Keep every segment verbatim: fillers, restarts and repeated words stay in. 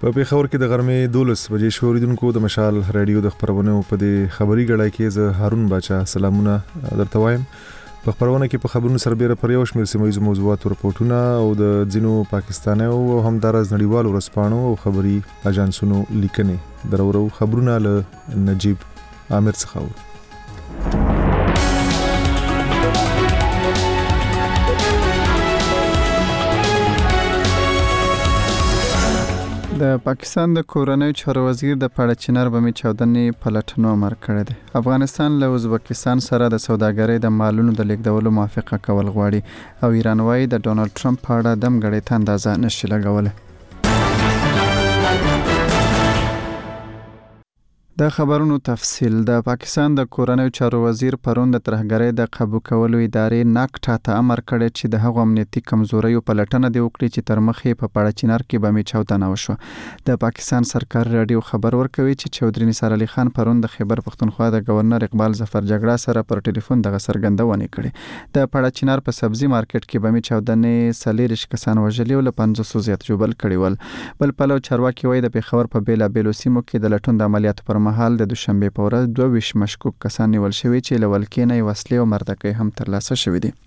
په پیښور کې د غرمې دولس بجې شو. اوریدونکو د مشال رادیو د خبرونو په دې خبري غړای کې زه هارون باچا سلامونه درته وایم. په خبرونه کې په خبرونو سربېره پر یو شمېر سیمه ییزو موضوعاتو رپورټونه او د ځینو پاکستانیو او همدارس نړیوالو ورځپاڼو او خبري اژانسونو لیکنې درورو خبرونه له نجیب عامر څخه و. د پاکستان د کورنۍ چارو وزیر د پاړه چنار بمي چاودنې پلټنو امر کړی دی. افغانستان له ازبکستان سره د سوداګرۍ د مالونو د لیږدولو موافقه کول غواړي او ایران وايي د ډونالد ټرمپ په اړه دم غړې ته اندازه نشي لګولی. د خبرونو تفصیل. د پاکستان د کورنۍ چارو وزیر پرون د ترهګرۍ د قابو کولو ادارې ناکټا ته امر کړی چې د هغو امنیتي کمزوریو پلټنه دی وکړي چې تر مخې په پاړه چنار کې بمي چاودنه وشوه. د پاکستان سرکار رادیو خبر ورکوي چې چودري نثار علي خان پرون د خیبر پختونخوا د گورنر اقبال ظفر جګړه سره پر ټلیفون دغه څرګندونه کړې. د پاړه چنار په سبزي مارکیټ کې بمي چاودنې څلېرویشت کسان وژلي او له پنځوسو زیات ژوبل کړي ول. بل پلو چارواکي وایي د پیښور په بیلابیلو سیمو کې د لټون د عملیاتو پر مهال د دوشنبه په ورځ دوه ویشت مشکوک کسان نیول شوي چې له ولکې نه وسلې او مردکۍ هم ترلاسه شوي دي.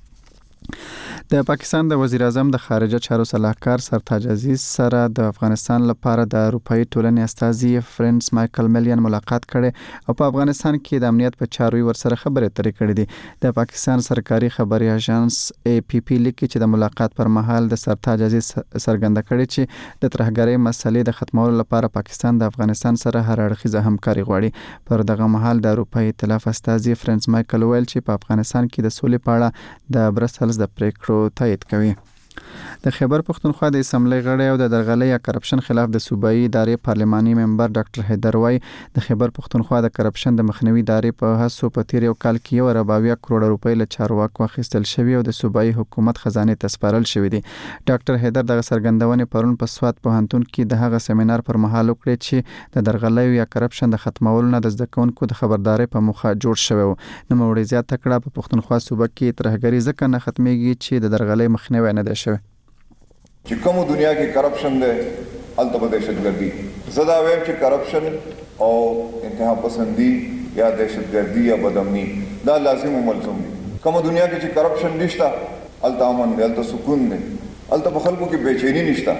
د پاکستان د وزیر اعظم د خارجه چارو صلاحکار سرتاج عزیز سره د افغانستان لپاره د اروپאי ټولنې استازي فرانس مایکل میلیان ملاقات کړي او په افغانستان کې د امنیت په چارو ورسره خبرې اترې کړې دي. د پاکستان سرکاري خبري اژانس ای پی پی لیکي چې د ملاقات پر مهال د سرتاج عزیز څرګنده کړي چې د ترهګرۍ مسلې د ختمولو لپاره پاکستان د افغانستان سره هر اړخیزه همکاري غواړي. پر دغه مهال د اروپאי ائتلاف استازي فرانس مایکل ویل چې په افغانستان کې د سولې په اړه د برسلز د پریکړو تایید کوي. د خیبر پختونخوا د اسمبلی غړی او د درغلۍ یا کرپشن خلاف د صوبایي ادارې پارلماني ممبر ډاکټر حیدر وای د خیبر پختونخوا د کرپشن د مخنیوي ادارې په هڅو په تیر یو کال کې یو ارباویا کروڑ روپۍ له چارواکو اخیستل شوی او د صوبایي حکومت خزانه ته سپارل شوی دی. ډاکټر حیدر دغه څرګندونه پرون په سوات پوهنتون کې د هغه سیمینار پر مهال وکړه چې د درغلۍ یا کرپشن د ختمولو نه د زده کوونکو د خبرداري په موخه جوړ شوی و. نو موري زیات تکړه په پختونخوا صوبه کې ترهګری ځکه نه ختميږي چې د درغلۍ مخنیوي نه دی شوی. چې کومه دنیا کې کرپشن ده الته به دهشتګردي زدا ویم چې کرپشن او انتها پسندي یا دهشتګردي یا بدامني دا لازم ملزم دي. کومه دنیا کې چې کرپشن نشته الته امن دی، الته سکون دی، الته په خلکو کې بېچینی نشته.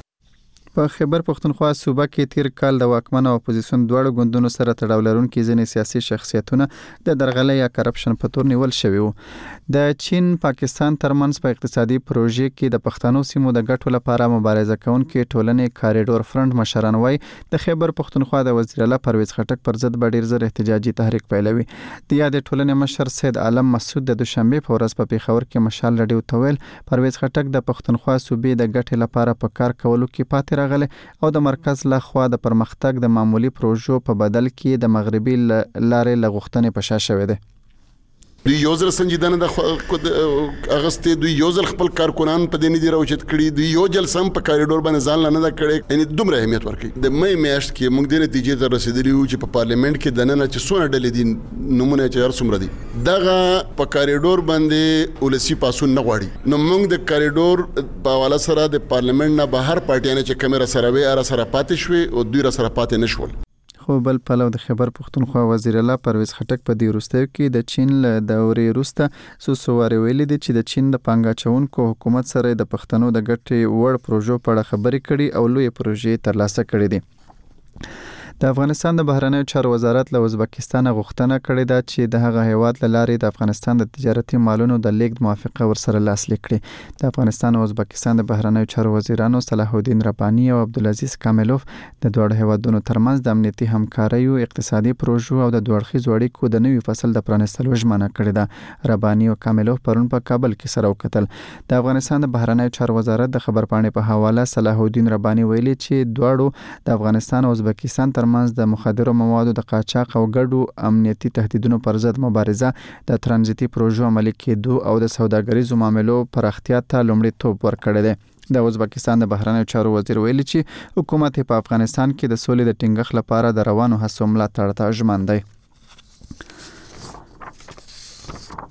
په خیبر پختونخوا صوبه کې تیر کال د واکمن او اپوزیسیون دواړو ګوندونو سره تړاو لرونکي ځینې سیاسي شخصیتونه د درغلۍ یا کرپشن په تور نیول شوي وو. د چین پاکستان ترمنځ په اقتصادي پروژې کې د پښتنو سیمو د ګټو لپاره مبارزه کوونکي ټولنې کاریډور فرنټ مشران وایي د خیبر پختونخوا د وزیر اعلی پرویز خټک پر ضد به ډیر زر احتجاجي تحریک پیلوي. د یادې ټولنې مشر سید عالم مسعود د دوشنبه په ورځ په پیښور کې مشال رادیو ته ویل پرویز خټک د پختونخوا صوبې د ګټې لپاره په کار کولو کې پاتې راغلی او د مرکز له خوا د پرمختګ د معمولی پروژو په بدل کې د مغربي لارې لغښتنې په شا شوې ده. دوی یو ځل سنجیدنه د اغستې دوی یو ځل خپل کارکونان په دې نه دي راوچت کړي دوی یو ځل سم په کاریډور باندې ځان نه ده کړي یعنی دومره اهمیت ورکړي. د مې میاشت کې موږ د نتیجې ته رسیدلی یو چې په پارلیمنت کې د نن چې څونه ډلې دي نمونه چې هر څومره دي دغه په کاریډور باندې ولسی پاسون نه غواړي. نو موږ د کاریډور په حواله سره د پارلیمنت نه بهر پارټیانه چې کیمرا سره وي ار سره پاتې شوي او دوی را سره پاتې نشول. خو بل پلو د خیبر پختونخوا وزیر اعلی پرویز خټک په دې وروستیو کې د چین له دورې وروسته څو سوارې ویلي دي چې د چین د پانګاچونکو حکومت سره د پښتنو د ګټې وړ پروژو په اړه خبرې کړي او لوی پروژې ترلاسه کړي دي. د افغانستان د بهرنیو چارو وزارت له ازبکستان غوښتنه کړې ده چې د هغه هیواد له لارې د افغانستان د تجارتي مالونو د لیږد موافقه ورسره لاسلیک کړي. د افغانستان او ازبکستان د بهرنیو چارو وزیرانو صلاح الدین رباني او عبدالعزیز کاملوف د دوه هیوادونو ترمنځ د امنیتي همکاریو اقتصادي پروژو او د دوه اړخیزو اړیکو د نوي فصل د پرانیستلو ژمنه کړې ده. رباني او کاملوف پرون په کابل کې سره وکتل. د افغانستان د بهرنیو چارو وزارت د خبرپاڼې په حواله صلاح الدین رباني ویلي چې دواړو د افغانستان او ازبکستان ترمنځ د مخدرو موادو د قاچاق او ګډو امنیتي تهدیدونو پر ضد مبارزه د ترانزیتي پروژو عملي کېدو او د سوداګریزو معاملو پراختیا ته لومړیتوب ورکړی دی. د ازبکستان د بهرنیو چارو وزیر ویلي چې حکومت په افغانستان کې د سولې د ټینګښت لپاره د روانو هڅو ملاتړ ته ژمن دی.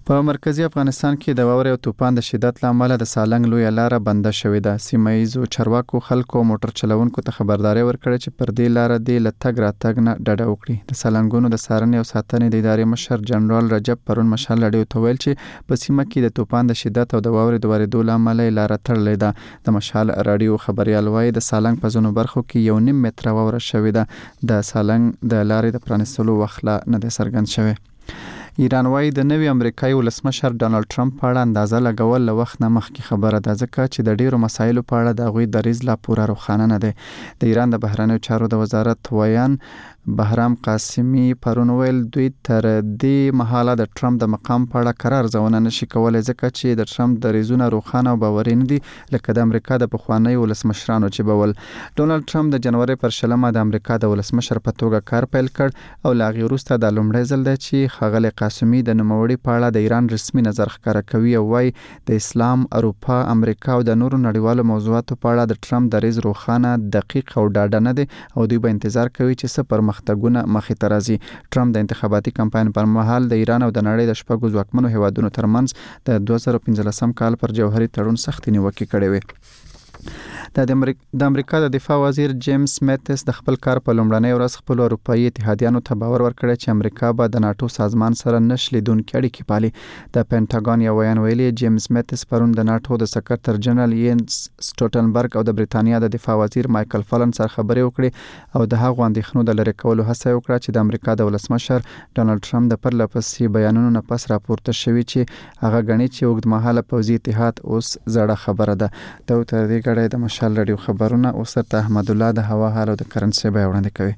په مرکزی افغانستان کې د واورې او طوفان د شدت له امله د سالنګ لویه لاره بنده شوې ده. سیمه ییزو چارواکو خلکو موټر چلوونکو ته خبرداري ورکړه چې پر دې لاره د له تګ راتګ نه ډډه وکړي. د سالنګونو د څارنې او ساتنې د ادارې مشر جنرال رجب پرون مشال راډیو ته ویل چې په سیمه کې د طوفان د شدت او د واورې د ورېدو له امله لاره تړلې ده. د مشال راډیو خبريال وايي د سالنګ په ځینو برخو کې یو نیم متره واوره شوې ده. د سالنګ د لارې د پرانیستلو وخت لا نه دی څرګند شوی. ایران وايي د نوي امریکایي ولسمشر ډانلډ ټرمپ په اړه اندازه لګول له وخت نه مخکې خبره ده، ځکه چې د ډیرو مسایلو په اړه د هغوی دریځ لا پوره روښانه نه دی. د ایران د بهرنیو چارو د وزارت ویان بهرام قاسمی پرون ویل دوی تر دې مهاله د ټرمپ د مقام په اړه قرار ځونه نشي کولای، ځکه چې د ټرمپ دریځونه روښانه او باوري نه دي لکه د امریکا د پخواني ولسمشرانو چې بول. ډونالد ټرمپ د جنوري پر شلمه د امریکا د ولسمشر په توګه کار پیل کړ او لا غیر وروسته د لومړي ځل دی چې ښاغلی قاسمی د نوموړي په اړه د ایران رسمي نظر ښکاره کوي او وايي د اسلام، اروپا، امریکا او د نورو نړیوالو موضوعاتو په اړه د ټرمپ دریځ روښانه، دقیق او ډاډه نه دی او دوی به انتظار کوي چې څه پرمختګونه مخې ته راځي. ټرمپ د انتخاباتي کمپاین پر مهال د ایران او د نړۍ د شپږو ځواکمنو هیوادونو ترمنځ د دوه زره پنځلسم کال پر جوهري تړون سختې نیوکې کړې وې. د امریکا د دفاع وزیر جیمز میتس د خپل کار په لومړنۍ ورځ خپل اروپایي اتحادیانو ته باور ورکړی چې امریکا به د ناتو سازمان سره نشلیدونکي اړیکې پالي. د پینټاګون یو ویان ویلي جیمز میتس پرون د ناتو د سکرتر جنرال یینس سټولټنبرګ او د بریتانیا د دفاع وزیر مایکل فلن سره خبرې وکړې او د هغو اندېښنو د لرې کولو هڅه وکړه چې د امریکا د ولسمشر ډانلډ ټرمپ د پرله پسې بیانونو نه پس راپورته شوي چې هغه ګڼي چې اوږدمهاله پوځي اتحاد اوس زړه خبره ده. د تر دې غړې د مشال راډیو خبرونه اوس تر احمد الله د هوا حال او د کرنسي بیان وړاندې کوي.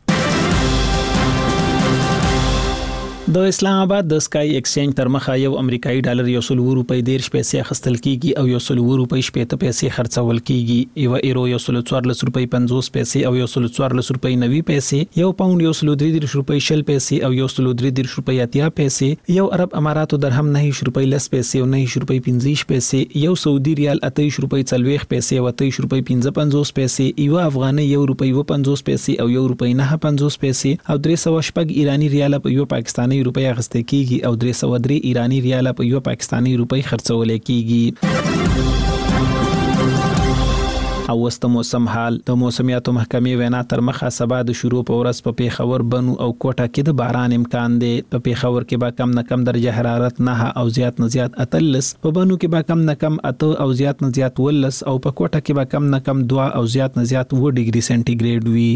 د اسلام آباد د سکای ایکسچینج تر مخه یو امریکایي ډالر یو سل روپۍ دیرش پیسې اخیستل کیږي او یو سل روپۍ شپږ پیسې خرڅول کیږي. یو ایرو یو سل څوارلس روپۍ پنځوس پیسې او یو سل څوارلس روپۍ نوي پیسې، یو پاوند یو سل درې دیرش روپۍ شل پیسې او یو سل درې دیرش روپۍ اتیا پیسې، یو عرب اماراتو درهم نه روپۍ لس پیسې او نه روپۍ پنځه پیسې، یو سعودي ریال اته روپۍ څلوېښت پیسې او اته روپۍ پنځه پنځوس پیسې، یو افغاني یو روپۍ و پنځوس پیسې او یو روپۍ نه پنځوس پیسې او درې سوه شپږ ایرانی ریال په یو پاکستاني روپۍ اخیستل کیږي او درې سوه درې ایرانی ریال په یو پاکستاني روپۍ خرڅول کیږي. او وست موسم حال د موسمیاتو محکمې وینا تر مخه سبا د شروع په ورځ په پیښور، بنو او کوټه کې د باران امکان دی. په پیښور کې به کم نه کم درجه حرارت نه او زیات نه زیات اتلس، په بنو کې به کم نه کم اته او زیات نه زیات ولس او په کوټه کې به کم نه کم دوه او زیات نه زیات و ډیګري سنټیګریډ وي.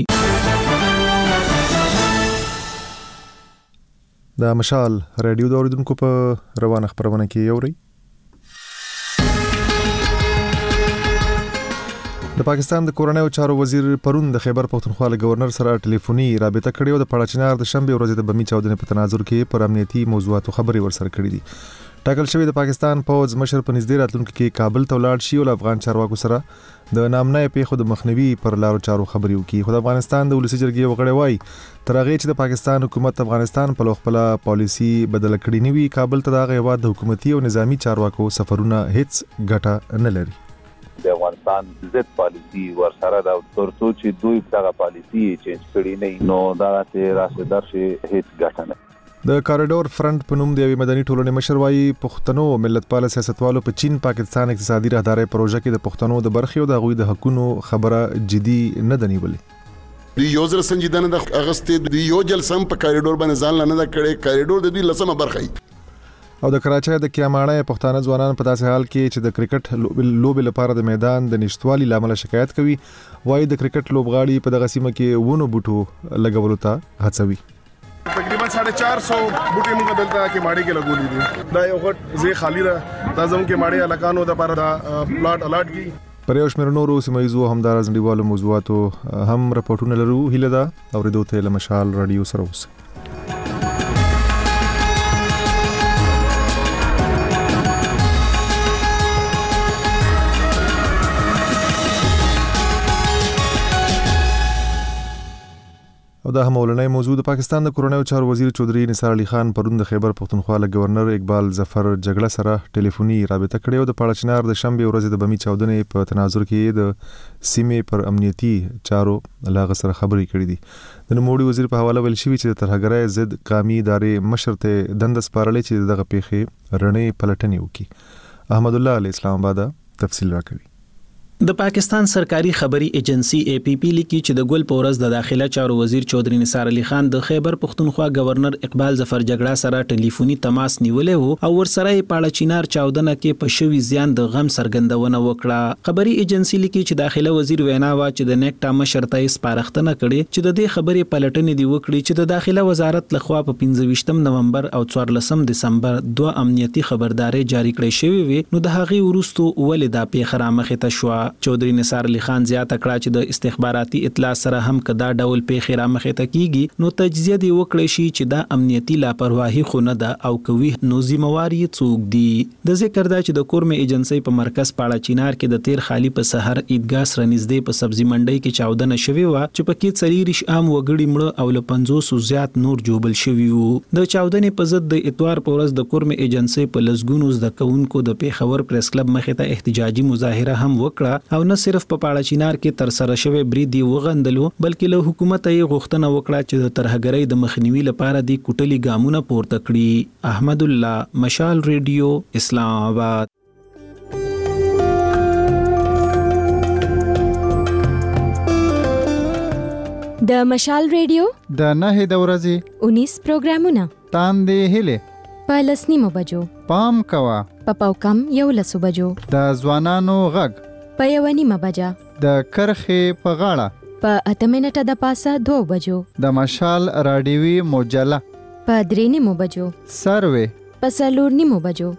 د مشال راډیو د اوریدونکو په روانه خبرونه کې یوري. د پاکستان د کورنیو چارو وزیر پرون د خیبر پختونخوا له گورنر سره ټلیفوني رابطه کړې او د پړاچنار د شنبه ورځې د بمی چاودنې په تناظر کې پر امنیتي موضوعاتو خبرې ورسره کړې دي. ټاکل شوی د پاکستان پوځ مشر په نږدې راتلونکو کې کابل ته ولاړ شي او افغان چارواکو سره د نامنای پیښو د مخنیوي پر لارو چارو خبرې وکړي. خو د افغانستان د ولسی جرګې وغړی وای تر هغه چې د پاکستان حکومت افغانستان په خپل پالیسی بدل کړی نیوي، کابل ته د هیواد د حکومتي او نظامی چارواکو سفرونه هیڅ ګټه نه لري. د افغانستان ضد پالیسی ورسره دا ترڅو چې دوی دغه پالیسی چینج کړي نه نو دا ته راسدار شي هیڅ ګټه نه. د کاریډور فرنٹ په نوم د یوې مدني ټولنې مشر وايي پښتنو ملتپال سیاستوالو په چین پاکستان اقتصادي راهداري پروژه کې د پښتنو د برخې او د غوي د حقونو خبره جدي نه دنیولې. د یو ځل سنجیدنه د اغستې د یو ځل سم په کاریډور باندې ځان لنه د کړي کاریډور د دې لسمه برخه او د کراچۍ د کیاماڼه پښتانه ځوانان په داسې حال کې چې د کرکټ لوبې لپاره د میدان د نشټوالي لامل شکایت کوي، وايي د کرکټ لوبغاړي په دغه سیمه کې ونو بوټو لګولو ته هڅوي. تقریبا साढ़े चार सौ بوټي موږ دلته کې ماړي کې لګولې دي. دا یو غټ ځای خالی ده، دا زموږ کې ماړي الکانو د لپاره دا پلاټ الاټ کی. پر یو شمېر نورو سیمایزو همدار ځنډیوالو موضوعاتو هم راپورټونه لرو. هیله ده اوریدو ته له مشال رادیو سره اوسئ. او دا هم ولنۍ موضوع د پاکستان د کورونایي چارو وزیر چودري نثار علي خان پرون د خیبر پختونخوا له گورنر اقبال ظفر جګړه سره ټلیفوني رابطه کړې او د پاړچنار د شنبه ورځ د بمی چاودنې په تناظر کې د سیمې پر امنیتي چارو لاغه سره خبرې کړې دي. د نوموړي وزیر په حواله ویل شوی چې د ترهګرۍ ضد قومي ادارې مشر ته دند سپارلې چې دغه پیښې رڼې پلټنې وکړي. احمد الله علی اسلام آباد تفصیل راکوي. د پاکستان سرکاري خبري ایجنسی اے پی پی لیکي چې د ګل پورز د داخله چارو وزیر چودري نثار علي خان د خیبر پختونخوا گورنر اقبال ظفر جګړه سره ټلیفوني تماس نیولې وو او ورسره پاړه چینار چاودنه کې په شوي زیان د غم سرګندونه وکړه. خبري ایجنسی لیکي چې داخله وزیر وینا وا چې د نیکټا مشر ته سپارښتنه کړې چې د دې خبرې پلټنې دی وکړي چې د داخله وزارت لخوا په پنځه ویشتم نومبر او څوارلسم دسمبر دوه امنیتي خبرداري جاری کړې شوې وي نو د هغې وروسته ولې دا پیښه رامخې ته شوه. چودري نثار علي خان زیاته کړه چې د استخباراتي اطلاع سره هم کدا ډول پیښې رامخې ته کیږي نو تجزیه دی وکړي شي چې دا امنیتي لاپرواهي خو نه ده او کوي نو ذمہوار یې څوک دي. د ذکر دا چې د کورم ایجنسی په مرکز پاړه چینار کې د تیر خالی په سحر عیدګاه سره نږدې په سبزی منډي کې چاودنه شوې و چې پکې څلوریش عام وګړي مړه او له پنځوس زیات نور جوبل شوي وو. د چاودنې په ضد د اتوار په ورځ د کورم ایجنسی په لسګونو زده کوونکو د پیښور پریس کلب مخې ته احتجاجي مظاهره هم وکړه او نه صرف په پاړه چینار کې تر سره شوی بریدي وغندلو بلکې له حکومت یې غوښتنه وکړه چې د ترهګرۍ د مخنیوي لپاره د کوټلي ګامونه پورته کړي. احمد الله، مشال ریډیو، اسلام آباد. د مشال ریډیو د نهه د ورځې انیس پروګرامونه تاندې هله په لسنیمو بجو پام کوا په پاوکم یو لسو بجو د ځوانانو غږ په یو نیمه بجه د کرخې په غاړه په اته منټه د پاسه دوه بجو د مشال راډیوي مجله په درې نیمو بجو سروي په څلور نیمو بجو.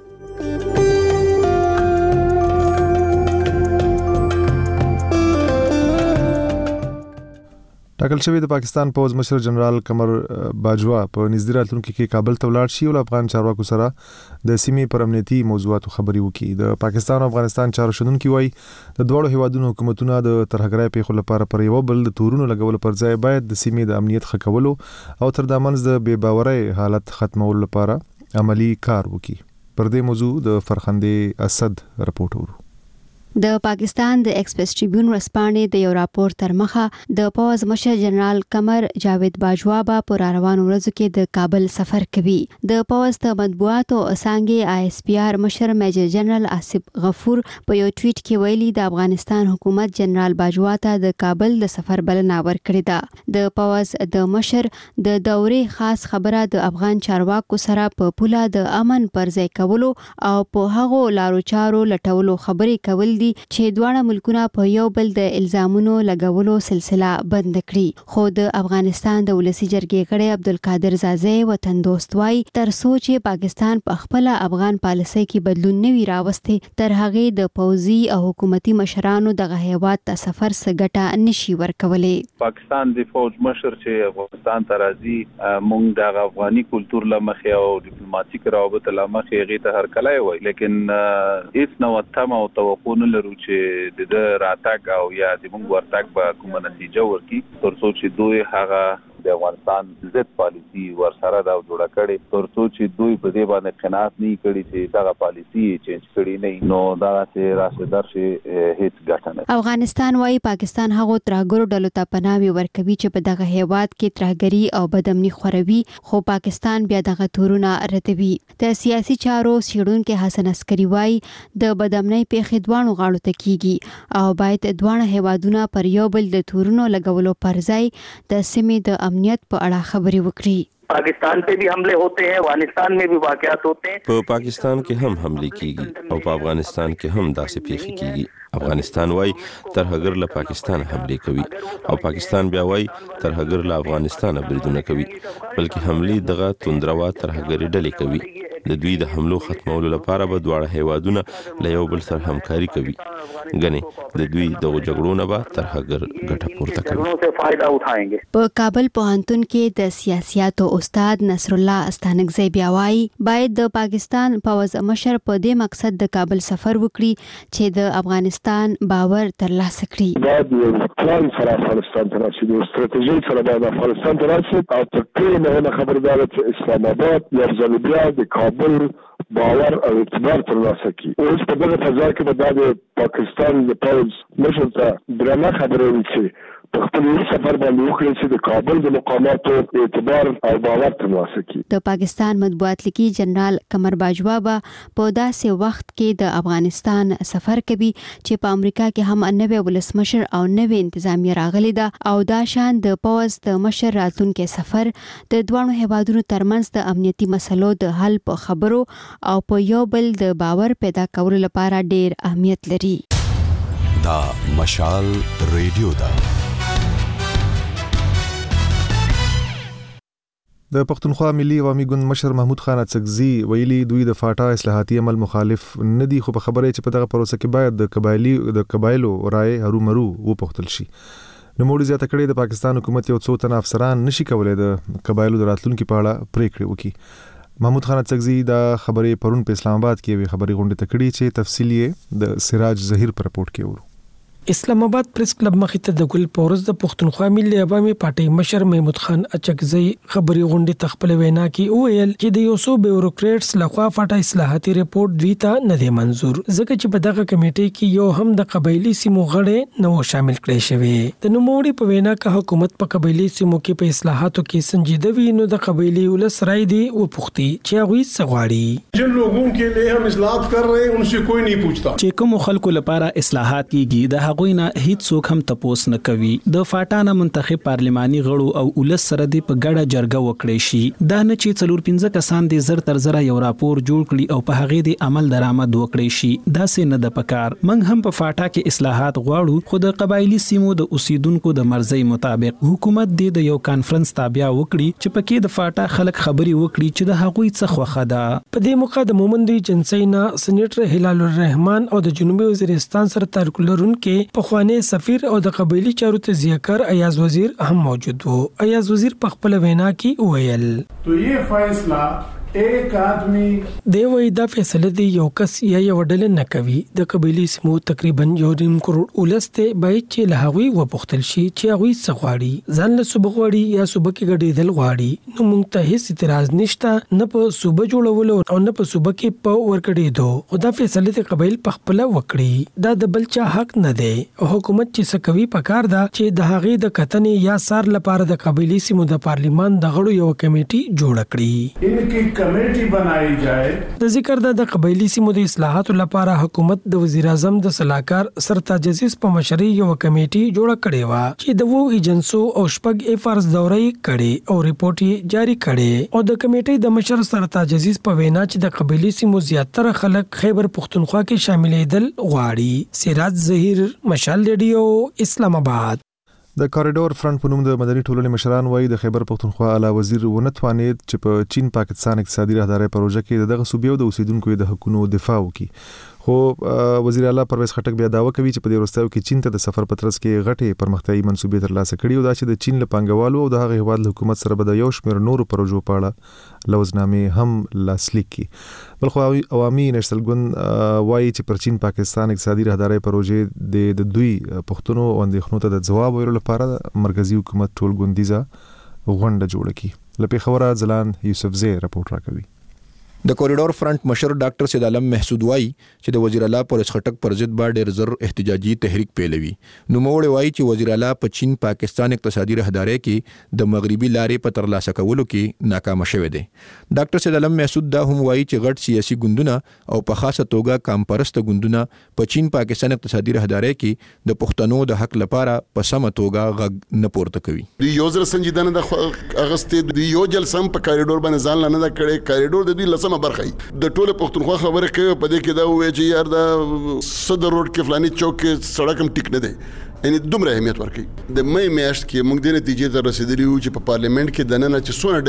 ټاکل شوی د پاکستان پوز مشر جنرال قمر باجوا په نږدې راتلونکي کې کابل ته ولاړ شي او افغان چارواکو سره د سیمې پر امنیتي موضوعاتو خبرې وکړي. د پاکستان او افغانستان چارو شندونکو وایي د دوړو هیوادونو حکومتونه د ترهګرۍ پیښو لپاره پر یو بل د تورونو لګولو پر ځای باید د سیمې د امنیت ښه کولو او تر دا منځ د بې باورۍ حالت ختمولو لپاره عملی کار وکړي. پر دې موضوع د فرخندې اسد رپورټ ورو. د پاکستان د ایکسپریس ټریبیون ورسپانې د یو راپور تر مخه د پوز مشر جنرال قمر جاوید باجوا به پر روانو ورځو کې د کابل سفر کوي. د پوز د مطبوعاتو اسانګي آی اس پی آر مشر میجر جنرال آصف غفور په یو ټویټ کې ویلي د افغانستان حکومت جنرال باجوا ته د کابل د سفر بلنه ورکړې ده. د پوز د مشر د دورې خاص خبره د افغان چارواکو سره په پوله د امن پر ځای کولو او په هغو لارو چارو لټولو خبرې کول چې دواړه ملکونه په یو بل د الزامونو لګولو سلسله بند کړي. خو د افغانستان د ولسی جرګې غړي عبدالقادر زازی وطن دوست وای تر سوچ پاکستان په خپل افغان پالیسۍ کې بدلون نوي راوستي تر هغه د پوزي او حکومتي مشرانو د غهیوات ته سفر سګټه نشي ورکولې. پاکستان د فوج مشر چې افغانستان ته راځي مونږ د افغاني کلچر لمخې او ډیپلوماټیک روابط لمخې غي ته هر کله وای لیکن هیڅ نو تم او توقع نه لرو چې د راتګ او یا د موږ ورتګ به کومه نتیجه ورکړي تر څو چې دوی هغه د افغانستان ضد پالیسی ورسره دا جوړه کړي تر څو چې دوی په دې باندې قناعت نه کړي چې دا پالیسی چینج کړي نه نو دا چې راشدار شي هیڅ ګټه نه. افغانستان وايي پاکستان هغه ترهګرو ډلو ته پناه ورکوي چې په دغه هیواد کې ترهګری او بدامني خوروي خو پاکستان بیا دغه تورونه رټوي. د سیاسي چارو سیړونکو حسن عسکری وايي د بدامنۍ پیښې دوانو غاړو ته کیږي او باید دوانه هیوادونه پر یو بل د تورونو لګولو پر ځای د سیمې د امنیت په اړه خبرې وکړي. पाकिस्तान पे भी हमले होते हैं, अफगानिस्तान में भी वाक़यात होते हैं. په पाकिस्तान کې هم حمله کیږي او په افغانستان کې هم داسې پیښې کیږي. افغانستان وای ترهګر له پاکستان حمله کوي او پاکستان بیا وای ترهګر له افغانستان بریدونه کوي بلکې حمله دغه توندروا ترهګری ډلې کوي. د دوی د حملو ختمولو لپاره به دواړه هیوادونه له یو بل سره همکاري کوي. ګنې د دوی د جګړو نه به ترهګر ګټه پورته کوي. په کابل پوهنتون کې د سیاسياتو استاد نصر الله استانکزی بیا وایي باید د پاکستان پوځ مشر په دې مقصد د کابل سفر وکړي چې د افغانستان باور ترلاسه کړي. باید یو پلان سره افغانستان ته راشي، د ستراتیژي سره باید افغانستان ته راشي او تر ټولو مهمه خبره دا ده چې اسلام آباد یو ځل بیا د کابل باور او اعتبار ترلاسه کړي. اوس په دغه فضا کې به د پاکستان د پوځ مشر ته درنه خبره وکړي په خپل سفر باندې وکړي چې د کابل د مقاماتو اعتبار او باور ترلاسه کړي. د پاکستان مطبوعات لیکي جنرال قمر باجوا به په داسې وخت کې د افغانستان سفر کوي چې په امریکا کې هم نوې ولسمشر او نوې انتظامیه راغلي ده او دا شان د پوځ د مشر راتلونکي سفر د دوه هیوادونو ترمنځ د امنیتي مسلو د حل په خبرو او په یو بل د باور پیدا کولو لپاره ډیر اهمیت لري. دا مشال ریډیو ده. د پښتونخوا ملي عوامي ګوند مشر محمود خان اڅکزي ویلي دوی د فاټا اصلاحاتي عمل مخالف نه دي، خو په خبره چې په دغه پروسه کې باید د قبایلی د قبایلو رائے هرومرو وپوښتل شي. نو موږ زیاته کړې د پاکستان حکومت یو څو تن افسران نشي کولای د قبایلو د راتلونکو په اړه پریکړه وکړي. محمود خان اڅکزي دا خبرې پرون په اسلام آباد کې وی خبري غونډه تکړی چې تفصیلی د سراج ظهیر پر رپورت کې ورو. اسلام آباد پریس کلب مخې ته د ګل پورز د پښتونخوا ملي عوامي پارټي مشر محمود خان اڅکزي خبري غونډه تخپل وینا کې وویل چې د یو څو بیوروکریټس لخوا فاټا اصلاحاتي ریپورت دوی ته نه دی منزور، ځکه چې په دغه کمیټې کې یو هم د قبایلی سیمو غړي نه و شامل کړي شوی. د نوموړي په وینا کې حکومت په قبایلی سیمو کې په اصلاحاتو کې سنجیده وي، نو د قبایلی ولس رائے دی و پوښتي چې هغه څه غواړي. جن لوگوں کے لیے ہم اصلاحات کر رہے ہیں ان سے کوئی نہیں پوچھتا. چې کوم خلکو لپاره اصلاحات کیږي د هغوی نه هیڅ څوک هم تپوس نه کوي. د فاټانه منتخب پارلماني غړو او ولس سره د په ګډه جرګه وکړي شي. دا نه چې څلور پنځه کسان د زر تر زره یو راپور جوړ کړي او په هغه د عمل درآمد وکړي شي. دا څه نه د پکار. موږ هم په فاټا کې اصلاحات غواړو، خو د قبایلی سیمو د اوسیدونکو د مرزي مطابق حکومت د یو کانفرنس تابع وکړي چې پکې د فاټا خلک خبري وکړي چې د هغوی څه خوخه ده. په دې موقع د مومندوی جنسینا سېنیټر هلال الرحمن او د جنوبي وزیرستان سره تعلق لرونکي په خواني سفیر او د قبایلی چارو تزیه کار ایاز وزیر هم موجود وو. ایاز وزیر په خپل وینا کې وویل تو یہ فیصلہ ایک آدمی دی وای دا فیصله دی یو کس یا یو ډله نه کوي. د قبایلی سیمو تقریبا یو نیم کروڑ ولسته باید چې له هغوی وپوښتل شي چې هغوی څه غواړي، ځان له صوبه غواړي یا صوبه کې ګډېدل غواړي. نو موږ ته هیڅ اعتراض نشته، نه په صوبه جوړولو او نه په صوبه کې په ورکړېدو. خو دا فیصله د قبایل په خپل وکړي، دا د بل چا حق نه دی. حکومت چې څه کوي پکار ده چې د هغې د کتنې یا سار لپاره د قبایلی سیمو د پارلیمان د غړو یو کمیټي جوړ کړي. انکی کمیټي بنائی جائے. د ذکر د قبایلی سیمو د اصلاحاتو لپاره حکومت د وزیر اعظم د صلاحکار سرتاج عزیز په مشرۍ یو کمیټي جوړه کړې و چې د وو ایجنسو او شپږ افارز دورې کړي او ریپورت یې جاری کړي. او د کمیټې د مشر سرتاج عزیز په وینا چې د قبایلی سیمو زیاتره خلک خیبر پښتونخوا کې شاملېدل غواړي. سراج ظهیر، مشال ریډیو، اسلام آباد. د کاریډور فرنٹ په نوم د مدني ټولنې مشران وایي د خیبر پښتونخوا اعلی وزیر ونه توانید چې په چین پاکستان اقتصادي راهداري پروژه کې دغه صوبې او د اوسیدونکو د حقوقو دفاع وکړي. خو وزیر اعلی پرویز خټک بیا داوا کوي چې په دې وروستیو کې چین ته د سفر پترس کې غټي پرمختیايي منسوبې ترلاسه کړي او دا چې د چین له پنګوالو او د هغه هیواد حکومت سره به د یو شمېر نورو پروژو په اړه لوزنامې هم لاسلیک کړي. بل خو عوامي نېشنل ګوند وایي چې پر چین پاکستان اقتصادي راهداري پروژې د دوی پښتنو او اندېښنو ته د ځواب ویلو لپاره مرکزی حکومت ټول ګوندیزه غونډه جوړه کړي. لپاره خبره ځلان یوسفزی رپورټ راکوي. د کوریډور فرنٹ مشر ډاکټر سید عالم محسود وایي چې د وزیر اعلی پرویز خټک پر ضد با ډېر زر احتجاجي تحریک پیلوي. نو موړ وایي چې وزیر اعلی په چین پاکستان اقتصادي راهداري کې د مغربي لارې په ترلاسه کولو کې ناکام شوی دی. ډاکټر سید عالم محسود دا هم وایي چې غټ سیاسي ګوندونه او په خاصه توګه کامپرست ګوندونه په چین پاکستان اقتصادي راهداري کې د پښتنو د حق لپاره په سمه توګه غږ نه پورته کوي. د یو ځل سنجیدنه د اغستې د یو جل سم په کاریډور باندې ځان نه دا کړي. کاریډور د دې لسم برخه د ټوله پښتونخوا خبره کوي په دې کې دا وایي چې یار دا صدر روډ کې فلاني چوک کې سړک هم ټیک نه دی، یعنی دومره اهمیت ورکوي. د مې میاشت کې موږ د نتیجې ته رسیدلی یو چې په پارلیمنت کې د نن چې څونه ډلې دي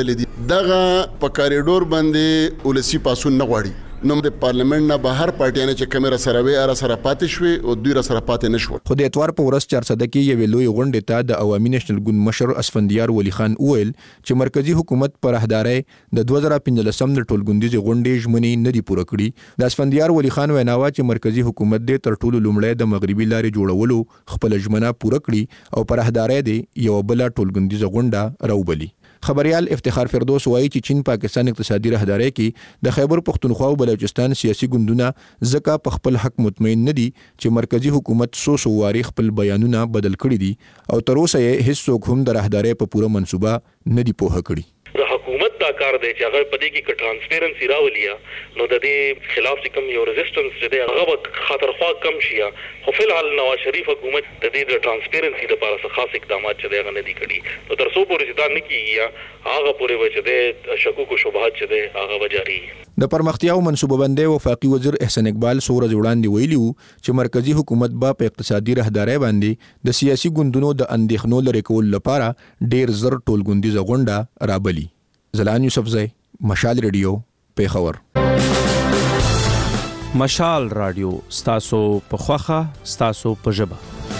دغه په کاریډور باندې ولسی پاسون نه غواړي. نو د پارلیمنت نه بهر پارټیانه چې کیمرا سره وې اره سره پاتې شوې او دوی را سره پاتې نشو. خو د اتوار په ورځ چهار صده کې یو لوی غونډه ته د عوامي نېشنل ګوند مشر اسفندیار ولی خان وویل چې مرکزی حکومت پر راهداري د دوه زره پنځلسم د ټولګوندیز غونډې ژمنې نه دی پوره کړې. د اسفندیار ولی خان ویناوه چې مرکزی حکومت د تر ټولو لومړی د مغربي لارې جوړولو خپل ژمنه پوره کړي او پر راهداري دی یو بل ټولګوندیز غونډه راوبلی. خبريال افتخار فردوس وایي چې چین پاکستان اقتصادي راهداري کې د خیبر پختونخوا او بلوچستان سیاسي ګوندونه ځکه په خپل حق مطمئن نه دي چې مرکزی حکومت سو سو واري خپل بیانونه بدل کړي دي او تر اوسه یې هیڅ څوک هم د راهداري په پوره منصوبه نه دی پوهه کړي. د حکومت دا کار دی چې هغه په دې کې ټرانسپیرنسي راولیا نو د دې خلاف کوم یو ریزिस्टنس چې دی هغه خطرخوا کم شي. خو فل حال نواز شریف حکومت د دې د ټرانسپیرنسي لپاره څه خاص اقدامات چې دی هغه نه دي کړي. نو تر څو پورې چې دا نه کیږي هغه پورې وجه دی شکوک او شبهات چې دی هغه وجاري. د پرمختیا او منصوبه بندي وفاقي وزیر احسان اقبال سورج وړاندې ویلي چې مرکزی حکومت با په اقتصادي راهداري باندې د سیاسي ګوندونو د اندېښنو لري کول لپاره ډیر زر ټولګوندیزه غونډه رابلی. زلان یوسفزی، مشال ریډیو، پیښور. مشال رادیو ستاسو په خوخه ستاسو په ژبه.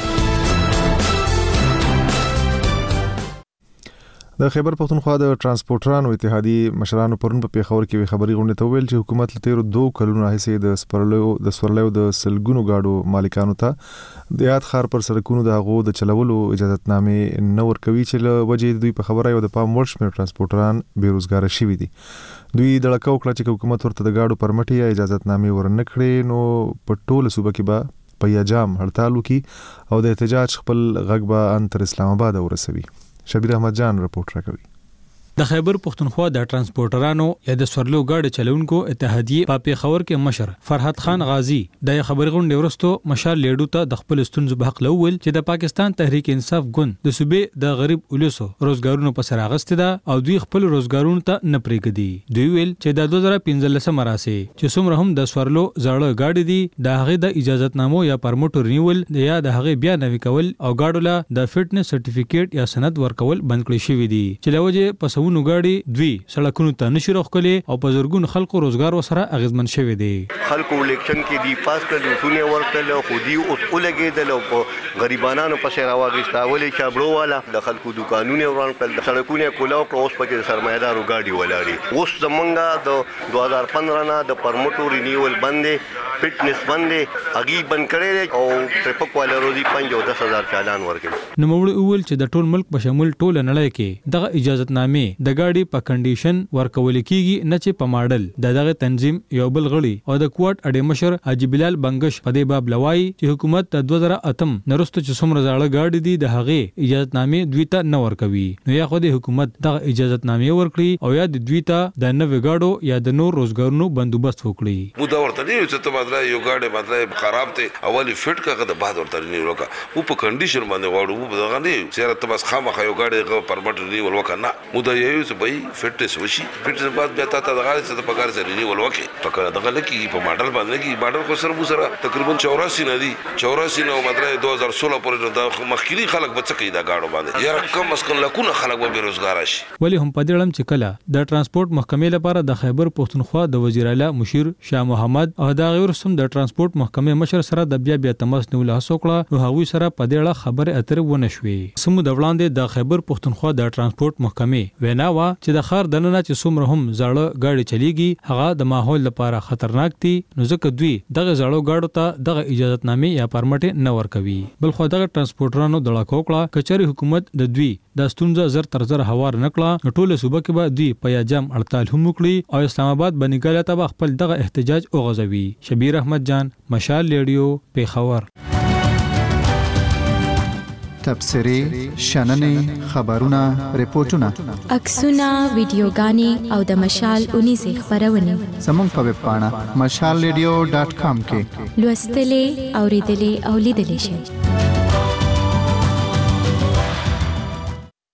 د خیبر پختونخوا د ترانسپورټرانو اتحادیې مشرانو پرون په پیښور کې خبري غونډه ته ویل چې حکومت له تیرو دوه کلونو راهیسې د سپرلیو د سورلیو د سلګونو گاډو مالکانو ته د یاد خار پر سړکونو د هغو د چلولو اجازهتنامې نه ورکوي چې له وجې دوی په خبره یو د پام وړ شمېر ترانسپورټران بیروزګار شوي دي. دوی د لکه وکړه چې حکومت ورته د گاډو پرمټ یا اجازهتنامې ورنه کړي نو په ټوله صوبه کې به په یاجام هړتال وکړي او د احتجاج خپل غږ به ان تر اسلام آباد ورسوي. شبیر احمد جان رپورټ راکوي. د خیبر پختونخوا د ترانسپورټرانو یا د سورلو گاډي چلونکو اتحادیې په پیښور کې مشر فرحت خان غازی د خبري غونډې ورستو مشال لیډو ته د خپل ستونزو په حق لول چې د پاکستان تحریک انصاف ګوند د صوبې د غریب اولسو روزګارونو په سر اغست ده او دوی خپل روزګارونو ته نه پریږدي. دوی ویل چې د دوه زره پنځلسم راسي چې څومره هم د سورلو زړه گاډي دي د هغه د اجازهتنامو یا پرمټ رینیول یا د هغه بیا نوي کول او گاډو له د فټنس سرټیفیکیټ یا سند ورکول بند کړی شوی دي چې لوجه په ونو گاډي دوی سړکونو ته نشي روخلي او په زرګون خلکو روزګار وسره اغیزمن شوی دی. خلکو الیکشن کې دی پاس کړل ټونه ورکړل خو دی اوس ولګیدل او غریبانو په سر واغښتاولې چابړو والا د خلکو دکانونه وران کړل سړکونه کولاو کړ اوس پکې سرمایدارو گاډي ولاړي. اوس زمونږه د دوه هزار پندرہ نه د پرمټو رینیول باندې فټنس باندې اغي بند کړي او ټریفک والا روزي پنځه او دس هزار چالان ورکړي. نو موږ ویل چې د ټول ملک په شمول ټول نړۍ کې دغه اجازهتنامې د گاډي په کنډیشن ورکول کیږي نه چې په ماډل د دغه تنظیم یو بل غړي او د کوټ اډې مشر حاجی بلال بنگش په دې باب لوي چې حکومت د دوه زره اتم نرسته چې څومره زړه گاډي دي د هغه اجازهتنامې دوی ته نه ورکوي نو یا خو د حکومت دغه اجازهتنامې ورکړي او یا د دوی ته د نوې گاډو یا د نور روزګارونو بندوبست وکړي. مو دا ورته نه چې ته بدلا یو گاډي بدلا خراب ته اولی فټ کړه د بعد ورته نه وکړه او په کنډیشن باندې واړو مو دغه نه چیرې ته بس خامخا یو گاډي پرمټ نه ولوکنه مو دا یو څه به فټنس وشي فټنس بعد بیا تا د غاړې څخه په کار سره نه ولوکه پکړه دغه لکه په ماډل باندې کې ماډل خو سره مو سره تقریبا چوراسی نه دي چوراسی نو مطلب دوه هزار سولہ پورې د مخکلي خلک بچ کې دا گاډو باندې یا کم اس کم لکونه خلک به بیروزګار شي. ولی هم په دې اړه چې کله د ترانسپورت محکمې لپاره د خیبر پختونخوا د وزیر اعلی مشیر شاه محمد او د غیر سم د ترانسپورت محکمې مشر سره د بیا بیا تماس نیول هڅه وکړه او هغوی سره په دې اړه خبره اترې ونه شوې. سمو د وړاندې د خیبر پختونخوا د ترانسپورت محکمې وینا وا چې د خار دننه چې څومره هم زړه گاډي چلیږي هغه د ماحول لپاره خطرناک دي نو ځکه دوی دغه زړو گاډو ته دغه اجازهتنامې یا پرمټ نه ورکوي. بل خو دغه ترانسپورټرانو د لکوکړه کچري حکومت د دوی د ستونزه زر تر زر هوار نکړه ټوله صوبه کې به دوی په یاجام هړتال هم وکړي او اسلام آباد بنګاله ته خپل دغه احتجاج اوغځوي. شبیر احمد جان، مشال ریډیو، پیښور. تبصری، شننې، خبرونه، ریپورتونه، عکسونه، ویډیوګانې او د مشال اونې سه خبرونه زموږ په ویب پاڼه مشال ریډیو ډاټ کام کې لوستلې او ریډلې او لیدلې شئ.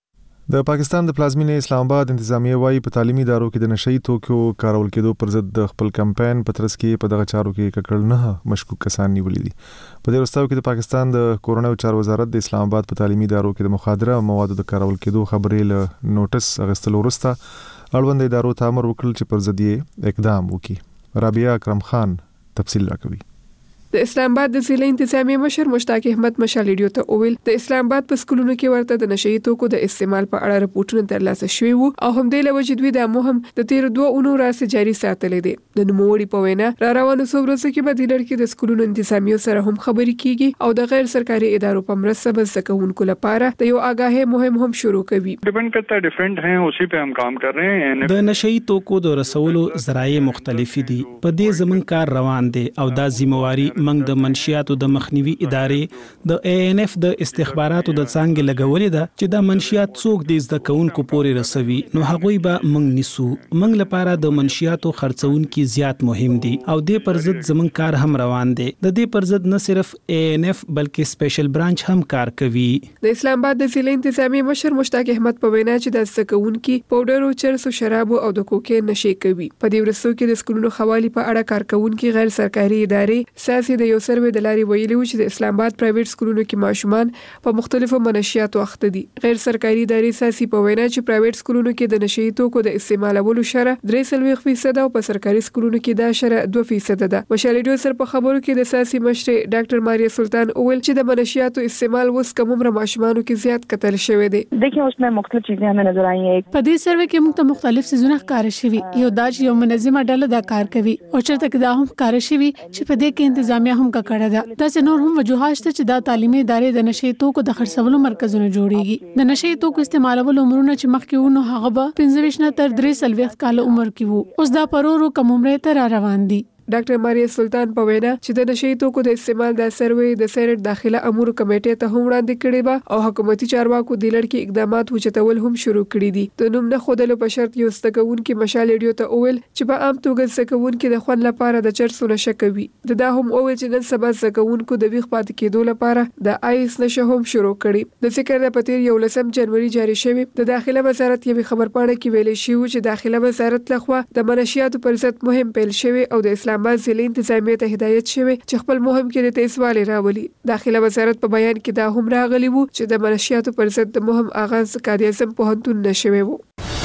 د پاکستان د پلازمینې اسلام آباد انتظامیه وايي په تعلیمي ادارو کې د نشئی توکو کارول کېدو پر ضد د خپل کمپاین په ترڅ کې په دغه چارو کې ککړ نه مشکوک کسان نیولې دي. په دې وروستیو کې د پاکستان د کورونو چارو وزارت د اسلام آباد په تعلیمي ادارو کې د مخدره موادو د کارول کېدو خبرې له نوټس اغستلو وروسته اړوند ادارو ته امر وکړ چې پر ضد یې اقدام وکړي. رابعه اکرم خان تفصیل راکوي. د اسلام آباد د ضلع انتظامیه مشر مشتاق احمد مشال ریډیو ته وویل د اسلام آباد په سکولونو کې ورته د نشئی توکو د استعمال په اړه راپورټونه ترلاسه شوي وو او هم د لوجې دوی د مهم د تیر دوه اونو راځي جاري ساتلې دي. د نوموړي په وینا را روانو څو ورځې کې به د لړ کې د سکولونو انتظامیه سره هم خبرې کیږي او د غیر سرکاري ادارو په مرسته به زکونکو لپاره د یو آگاهی مهم هم شروع کوي. ډیپند کرتا ډیفرنٹ ہیں اسی په هم کام کر رہے ہیں. د نشئی توکو د رسولو ذرایع مختلف دي. په دې زمون کار روان دي او دا ذمہواری منګ د منشیا د مخنیوي ادارې د ای ان اف د استخباراتو د څنګه لګولې ده چې د منشیات څوک د زده کوونکو پورې رسوي نو هغوی به موږ نیسو. موږ لپاره د منشیاتو خرڅونکو زیات مهم دي او د پر ضد زمون کار هم روان دي. د دې پر ضد نه صرف ای ان اف بلکې سپیشل برانچ هم کار کوي. د اسلام آباد د ضلع انتظامیه مشر مشتاق احمد په وینا چې د زده کوونکو پاوډر او چرس او شراب او د کوکین نشي کوي. په دې ورسو کې د سکولونو حوالی په اړه کارکونکو غیر سرکاري ادارې ساسي د یو سروې د لاري ویلي و چې د اسلام آباد پرایویټ سکولونو کې ماشومان په مختلفو منشیاتو اخته دي. غیر سرکاري ادارې ساسي په وینا چې پرایویټ سکولونو کې د نشئی توکو د استعمالولو شره درې سلويخ فیصد او په سرکاري سکولونو کې دا شره دوه فیصد ده. مشال ریډیو سره په خبرو کې د ساسي مشر ډاکټر ماریا سلطان اول چې د منشیاتو استعمال وس کوم عمر ماشومانو کې زیات قتل شوی دی. देखिए उसमें मुख्तलिफ चीजें हमें नजर आई हैं. په دې سروې کې موږ ته مختلف سيزونه ښکار شوي. یو دا چې یو منظمه ډله دا کار کوي او چېرته کې دا هم ښکار شوي چې په دې کې انتظامیه هم ککړه ده. دا نور هم وجوهات شته چې دا تعلیمي ادارې د نشئی توکو د خرڅولو مرکزونه جوړيږي. د نشئی توکو استعمالولو عمرونه چې مخکې ونه هغه به پنځه ویشت نه تر درې سلويخت کال عمر کې وو. اوس دا پرورو کم عمره ته را روان دي. ډاکټر ماریا سلطان په وینا چې د نشئی توکو د استعمال د سروې د سېنات داخله امور کمیټې ته هم وړاندې کړي به او حکومتي چارواکو د لړ کې اقدامات وچتول هم شروع کړي دي. د نوم نه خودلو په شرط یو ستګونکو مشال ریډیو ته اول چې په عام توګه ستګونکو د خوند لپاره د چرسو نشه کوي. د دا هم اول چې نن سبا ستګونکو د ویښ پات کېدو لپاره د آیس نشه هم شروع کړي. د فکر د پتیر یو لسم جنوري جاری شوی د داخله وزارت یوه خبرپاڼه کې ویلي شو چې داخله وزارت لخوا د منشیاتو پر ضد مهم پیل شوی او د اسلام آباد ضلع انتظامیه ته هدایت شوی چې خپل مهم کې د تیزوالی راولي. داخله وزارت په بیان کې دا هم راغلی وو چې د منشیاتو پر ضد د مهم آغاز قاضي اعظم پوهنتون نشوي وو.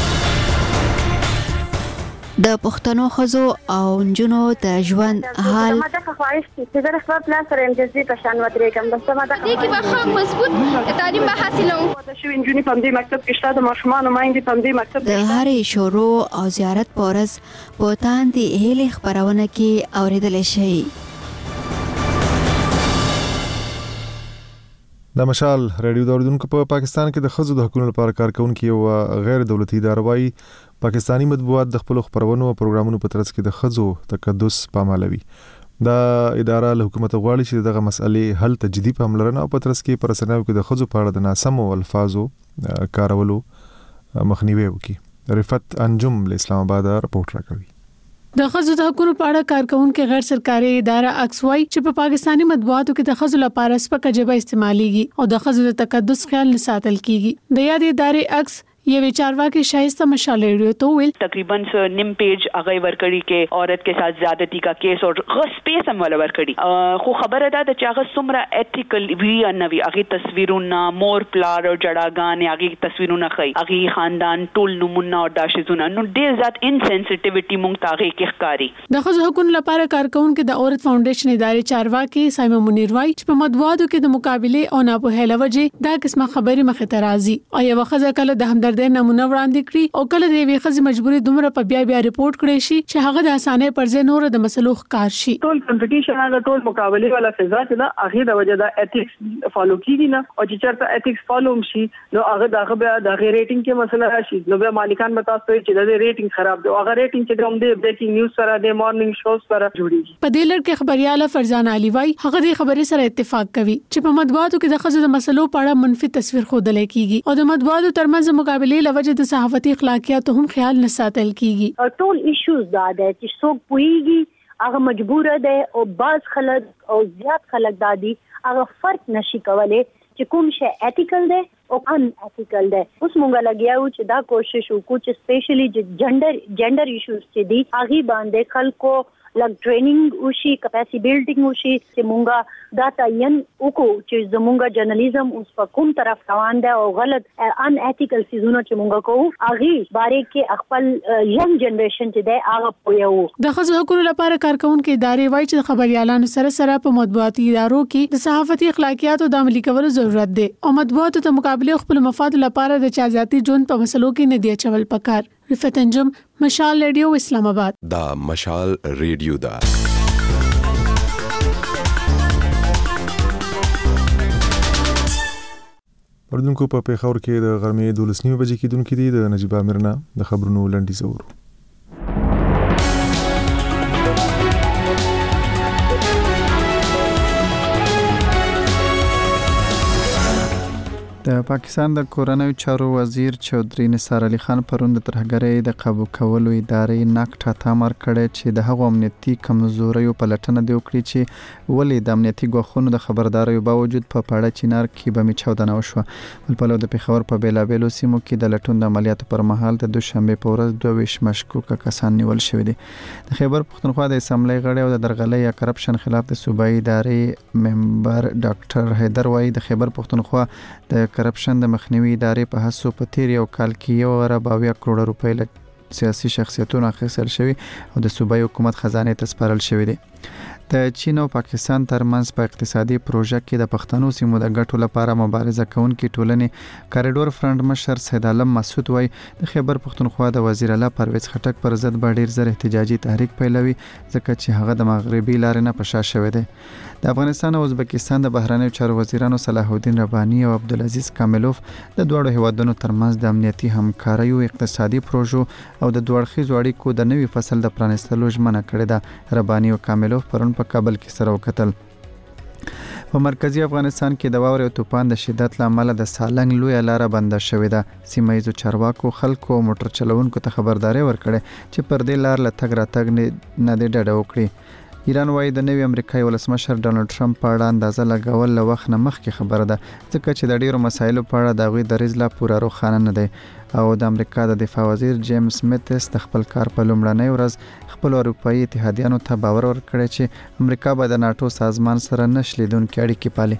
د پښتنو خزو او نجونو د ژوند حال ما د خواهش چې د خپل پلان سره امتیازي په شان ودرې کوم د سمه د دې کې به مضبوط تعلیم به حاصلو. د شو انجونی په دې مکتب کې شته د ماشومان مایندې په دې مکتب د هرې شورو او زیارت پورز په تاندې هلي خبرونه کې اوریدل شي. د مشال ریډیو د اوریدونکو په پاکستان کې د خزو د حقوقو لپاره کارکونکو یو غیر دولتي اداره وايي پاکستانی مطبوعات د خپل خبرونو او پروګرامونو په ترڅ کې د خزو تقدس پامالوي. دا اداره له حکومت غواړي چې دغه مسئلې حل ته جدي پاملرنه او په ترڅ کې پر رسنیو کې د خزو په اړه د ناسمو الفاظو کارولو مخنیوي وکړي. رفت انجم له اسلام آباد رپورټ راکوي. د خزو د حقوقو په اړه کارکونکو غیر سرکاري اداره اکسوای چې په پاکستانی مطبوعاتو کې د خزو لپاره سپکه جبه استعماليږي او د خزو د تقدس خیال نه ساتل کیږي. د یاد ادارې اکس ये विचारवा के शाइस्ता मशाल रेडियो तो विल तकरीबन निम पेज अगई वर्कड़ी के औरत के साथ ज्यादती का केस और स्पेस हम वाला वर्कड़ी खो खबर अदा द चाग सुमरा एथिकल वी नवी अगी तस्वीरुना मोर प्लार और जड़ागान अगी तस्वीरुना खई अगी खानदान टोल नमुना और दाशिजुना नो दे ذات इनसेंसिटिविटी मुंगतागे के खकारी د خزو حقوق لپاره کارکونکو د عورت فاونډیشن ادارې چارواکي سایمه منیر وای چې په مطبوعاتو کې د مقابله او نه په هله وجه دا قسمه خبري مخه ترازی او یو خزه کله د همدرد د نمونه وړاندې کړي او کله د وی خزي مجبوري دومره په بیا بیا ریپورت کړي شي چې هغه د اسانه پر ځای نور د مسلو ښکار شي. ټول کمپټیشن هغه ټول مقابله والا فضا چې دا هغه د وجه د ایتھکس فالو کیږي نه او چې چېرته ایتھکس فالو شي نو هغه دغه بیا د ریټینګ کې مسله راشي نو بیا مالکان متاسف چې د ریټینګ خراب دی او هغه ریټینګ چې کوم دی بریکینګ نیوز سره د مارنینګ شوز سره جوړیږي. په دې لړ کې خبرياله فرزانه علي وای هغه د خبرې سره اتفاق کوي چې په مطبوعاتو کې د خزو د مسلو په اړه منفي تصویر خوده لکېږي او د مطبوعاتو ترمنځ مقابله لوجه د صحافتي اخلاقیات هم خیال نه ساتل کیږي. ټول ایشوز دا ده چې څوک پويږي هغه مجبور ده او باز خلک او زیات خلک دادي هغه فرق نشي کولای چې کوم شی ایتیکل ده او ان ایتیکل ده. اوس مونږ لګیاو چې دا کوشش وکړو چې سپیشلی چې جندر جندر ایشوز چې دي هغه باندې خلکو لګ ټریننګ وشي، کیپاسټي بیلډینګ وشي، چې مونږه دا تعین وکړو چې زمونږ جرنالیزم اوس په کوم طرف روان دی او غلط ان ایتیکل سيزونه چې مونږ کوو هغه باره کې خپل ینګ جنریشن چې دی هغه پویو. د ښځو حقوقو لپاره کارکونکو ادارې وایي چې خبريالانو سره سره په مطبوعاتي ادارو کې د صحافتي اخلاقیاتو د عملي کولو ضرورت دی او مطبوعاتو ته مقابله خپل مفاد لپاره د چازاتي ژوند په مسلو کې نه دی چول پکار. رفعت انجم، مشال ریډیو، اسلام آباد. دا مشال ریډیو دا اردوونکو په پیښور کې د غرمې دولس نیمه بجې کېدونکې دي. د نجیب امرنا د خبرونو لنډیز اورو. د پاکستان د کورنیو چارو وزیر چودري نثار علي خان پرون د ترهګرۍ د قابو کولو ادارې ناکټه تامر کړی چې د هغو امنیتي کمزوریو په لټنه دی وکړي چې ولې د امنیتي ګواښونو د خبردارۍ باوجود په پاړه چینار کې به می چاودنه وشوه. بل د پیښور په بیلابېلو سیمو کې د لټون د عملیاتو پر مهال د دوشنبه په ورځ دوه ویشت مشکوکه کسان نیول شوي دي. د خیبر پښتونخوا د اسمبلی غړی او د درغلۍ یا کرپشن خلاف د صوبایي ادارې ممبر ډاکټر حیدر وایي د خیبر پښتونخوا د کرپشن د مخنیوي ادارې په هڅو په تیر یو کال کې یو غره باویا کروڑ روپۍ له سیاسي شخصیتونو اخیستل شوی او د صوبایي حکومت خزانه ته سپارل شوی دی. د چین او پاکستان ترمنځ په اقتصادي پروژه کې د پښتنو سیمو د ګټو لپاره مبارزه کوونکي ټولنې کاریډور فرنٹ مشر سید عالم مسعود وای د خیبر پښتونخوا د وزیر اعلی پرویز خټک پر ضد به ډیر زر احتجاجي تحریک پیلوي ځکه چې هغه د مغربي لارې نه پشا شوی دی. د افغانستان او ازبکستان د بهرنیو چارو وزیرانو صلاح الدین رباني او عبدالعزیز کاملوف د دوړو هیوادونو ترمنځ د امنیتي همکاریو اقتصادي پروژو او د دوه اړخیزو اړیکو د نوي فصل د پرانیستلو ژمنه کړې ده. رباني او کاملوف پرون په کابل کې سره وکتل. په مرکزی افغانستان کې د واورې او طوفان د شدت له امله د سالنګ لوی لاره بنده شوې ده. سیمه ییزو چارواکو خلکو او موټر چلوونکو ته خبرداري ورکړه چې پر دې لار له تګ راتګ نه دی ډډه وکړي. ایران وايي د نوي امریکایي ولسمشر ډانلډ ټرمپ په اړه اندازه لګول له وخت نه مخکې خبره ده ځکه چې د ډیرو مسایلو په اړه د هغوی دریځ لا پوره روښانه نه دی. او د امریکا د دفاع وزیر جیمز میتس د خپل کار په لومړنۍ ورځ خپل اروپایي اتحادیانو ته باور ورکړی چې امریکا به د ناتو سازمان سره نش لیدونکي اړیکې پالي.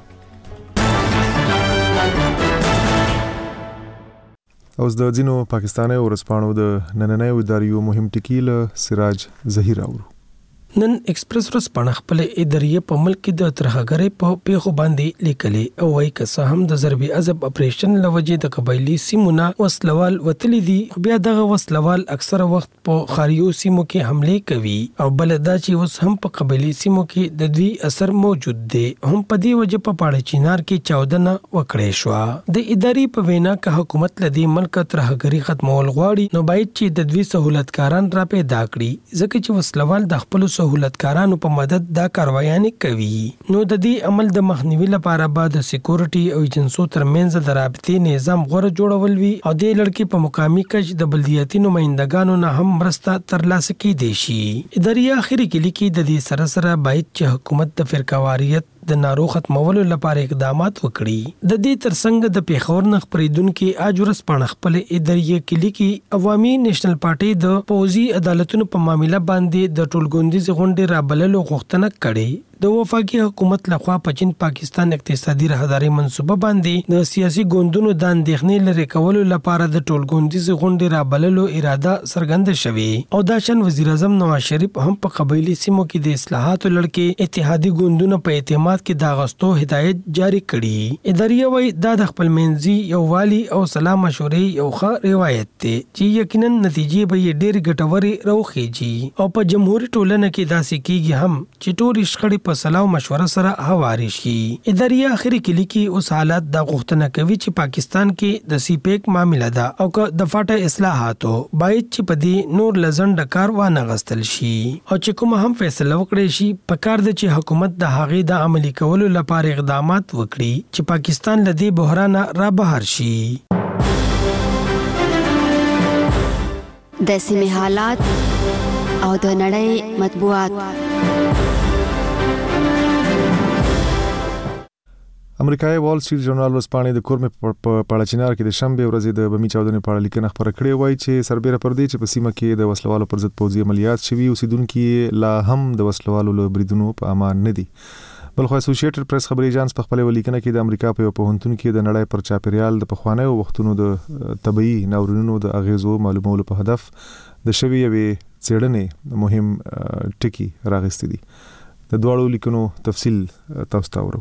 اوس د ځینو پاکستاني ورځپاڼو د نننۍ اداریو مهم ټکي له سراج ظهیر اورو. نن ایکسپریس ورځپاڼه خپل ادارې په ملک کې د ترهګرۍ په پیښو باندې لیکلې او وايي که څه هم د ضربي عذاب اپریشن لوجې د قبایلی سیمونه وسلوال وتلی دي بیا دغه وسلوال اکثره وخت په خاریو سیمو کې حمله کوي او بل دا چې اوس هم په قبایلی سیمو کې د دوی اثر موجود دی. هم په دې وجه په پاړه چینار کې چاودنه وکړې شو. د ادارې په وینا که حکومت لدی ملک ترهګرۍ ختمول غواړي نو باید چې د دوی سہولتکاران را پیدا کړي ځکه چې وسلوال د خپل سہولتکارانو په مدد دا کاروایانې کوي. نو د دې عمل د مخنیوي لپاره به د سکیورټي او ایجنسو ترمنځ د رابطې نظام غوړه جوړول وي او د لړکی په مقامی کچ د بلدیاتي نمائندګانو نه هم مرسته ترلاسه کیدي شي. ادارې اخري کې لیکي د دې سره سره باید چې حکومت د فرقواریت د ناروغ ختمولو لپاره اقدامات وکړي. د دې ترڅنګ د پیښور نخ پریدونکو اجورس پاڼه خپل ادارې کې لیکي عوامي نېشنل پارټي د پوزي عدالتونو په معاملې باندې د ټولګوندیز غونډې رابللو غوښتنه کړې. د وفاقي حکومت لخوا په چین پاکستان اقتصادي راهداري منصوبه باندې د سیاسي ګوندونو د اندېښنې لري کولو لپاره د ټولګوندیز غونډې رابللو اراده څرګنده شوې او دا شان وزیر اعظم نواز شریف هم په قبایلی سیمو کې د اصلاحاتو لړکې اتحادي ګوندونو په اعتماد کې د غستو هدایت جاری کړي. ادارې وايي دا د خپل منځي یو والی او سلام مشورې یو ښه روایت دی چې یقینا نتیجې به یې ډېر ګټوري راوخیږي او په جمهوریت ټولنه کې داسې کیږي هم چې ټول شخړې په سلام مشوره سره هواري شي. ادارې اخري کې لیکي اوس حالات د غوښتنه کوي چې پاکستان کې د سی پیک معاملې ده او که د فاټه اصلاحاتو باید چې په دې نور لزند کار وانه غستل شي او چې کوم هم فیصله وکړي شي پکار د چې حکومت د هغې د عملي کولو لپاره اقدامات وکړي چې پاکستان له دې بحران را بهر شي. د سیمې حالات او د نړۍ مطبوعات. امریکایي وال سټریټ ژورنال ورځپاڼې د کورمې په پاړچینار کې د شنبه ورځې د بمی چاودنې په اړه لیکنه خپره کړې وایي چې سربېره پر دې چې په سیمه کې د وسلوالو پر ضد پوځي عملیات شوي اوسیدونکي لا هم د وسلوالو له بریدونو په امان نه دي. بلخو اسوسییټډ پریس خبري ایجانس په خپل ولیکنه کې د امریکا په یو پوهنتون کې د نړۍ پر چاپیریال د پخوانیو وختونو د طبيعي ناورینونو د اغیزو معلومولو په هدف د شوی یوې څېړنې مهم ټکی راغستې دي. د دواړو لیکنو تفصیل تاسو ته ورو.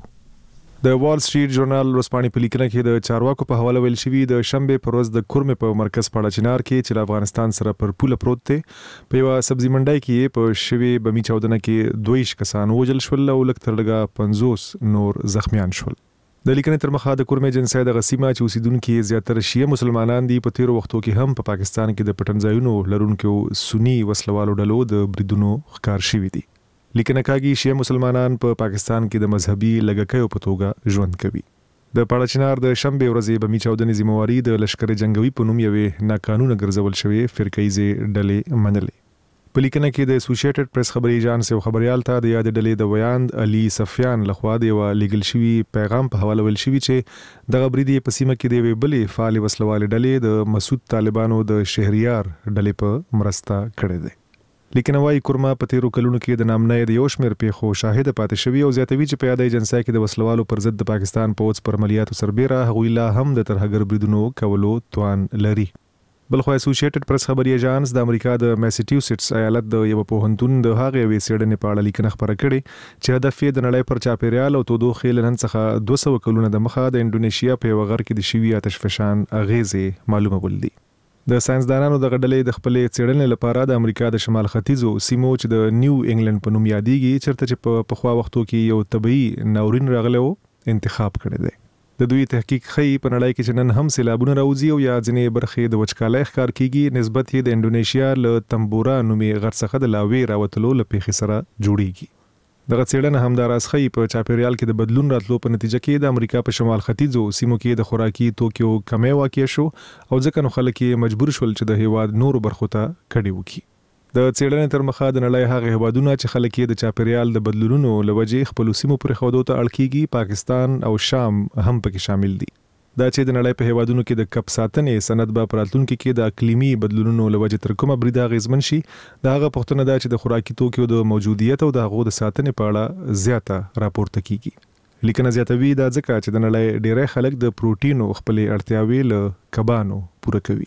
د وال سټریټ ژورنال ورځپاڼې په لیکنه کې د چارواکو په حواله ویل شوی د شنبه پر ورځ د کورمې په مرکز پاړچینار کې چې افغانستان سره پر پوله پروت دی په یو سبزی منډای کې په شوی بمی چاودنه کې دویش کسان وژل شول او لکه تر لږه پنځوس نور زخمیان شول. د لیکنې تر مخه د کورمې جنسي د غسیمه چې اوسیدونکو زیاتره شیعه مسلمانان دي په تیر وختو کې هم په پا پاکستان کې د پټنځایونو لرونکو سنی وسلوالو ډلو د بریدونو ښکار شوي دي. لیکنه کاږي شیعه مسلمانان په پا پاکستان کې د مذهبي لګکیو په توګه ژوند کوي. د پاړچینار د شنبه ورځې بمی چاودنې ذمہواری د لشکر جنگوي په نوم یوې ناقانونه ګرځول شوی فرقایي ډلې منلې. په لیکنه کې د اسوسییټډ پریس خبري ایجانس یو خبريال ته د یاد ډلې د ویاند علي صفیان لخوا د یو لیګل شوی پیغام په حواله ول شوی چې د غبريدي په سیمه کې د وی بلې فعال وسلوال ډلې د مسعود طالبانو د شهريار ډلې په مرسته کړې ده. لیکن وايي کورما په تیرو کلونو کې د نامنۍ د یو شمېر پیښو شاهد پاتې شوی او زیاتوي چې په یادې جنسای کې د وسلوالو پر ضد د پاکستان پوځ پر عملیاتو سربېره هغوی لا هم د ترهګر بریدونو کولو توان لري. بلخو اسوسییټډ پریس خبري ایجانس د امریکا د میساچوسټس ایالت د یو پوهنتون د هغې وی سیډنې په اړه لیکنه خبره کړې چې هدف یې د نړۍ پر چاپیریال او تودوخې له نن څخه دوه سوه کلونه د مخه د انډونیشیا په یو غر کې د شوي آتش فشان اغیزې معلومول دي. د ساينسدانانو د غډلې د خپل څېړنې لپاره د امریکا د شمال ختیځو سیمو چې د نیو انګلند په نوم یادېږي چیرته چې په پخوا وختو کې یو طبيعي ناورین راغلی و انتخاب کړی دی. د دوی تحقیق ښیي په نړۍ کې چې نن هم سیلابونه راوځي او یا ځینې برخې د وچکالۍ ښکار کیږي نسبت یې د انډونیشیا له تمبورا نومي غر څخه د لاوې راوتلو له پیښې سره جوړیږي. دغه څېړنه هم د راځخی په چاپیریال کې د بدلون راتلو په نتیجه کې د امریکا په شمال ختیځو سیمو کې د خوراکي توکیو کمی واقع شو او ځکه نو خلک مجبور شول چې د هیواد نورو برخو ته کډي وکړي. د څېړنې تر مخه د نړۍ هغه هیوادونه چې خلک د چاپیریال د بدلونونو لوجې خپل سیمو پر خودو ته اړ کیږي پاکستان او شام هم پکې شامل دي. دا چې د نړۍ په هیوادونو کې د کپ ساتنې سند به پراتلونکو کې د اقلیمي بدلونونو لوجې تر کومه بریده غیزمن شي دا هغه پښتنه ده چې د خوراکي توکو د موجودیت او د هغو د ساتنې په اړه زیاته راپورته کیږي. لیکنه زیاتوي دا ځکه چې د نړۍ ډیری خلک د پروتینو خپل اړتیاوي له کبانو پوره کوي.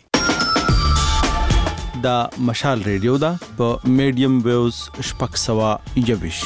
دا مشال ریډیو دا په میډیم ویوز شپږ سوه یوویش.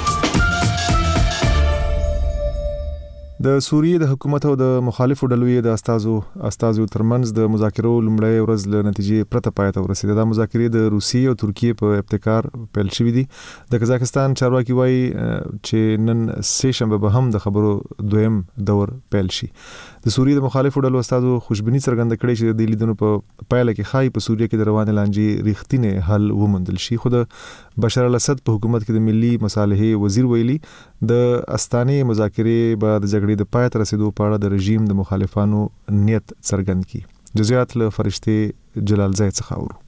د سوریې د حکومت او د مخالفو ډلو د استازو استازو ترمنځ د مذاکرو لومړی ورځ له نتیجې پرته پای ته ورسېده. د مذاکرې د روسیې او ترکیې په ابتکار پیل شوې دي. د قزاقستان چارواکي وایي چې نن سه شنبه به هم د خبرو دویم دور پیل شي. د سوریې د مخالفو ډلو استازو خوشبیني څرګنده کړې چې د لیدنو په پایله کې خای په سوریې کې د روانې لانجې ریښتینی حل وموندل شي. خو د بشار الاسد په حکومت کې د ملي مصالحې وزیر ویلي د استانې مذاکرې به د جګړې د پای ته رسیدو په اړه د رژیم د مخالفانو نیت څرګند کړي. جزئیات له فرشته جلال زای څخه اورو.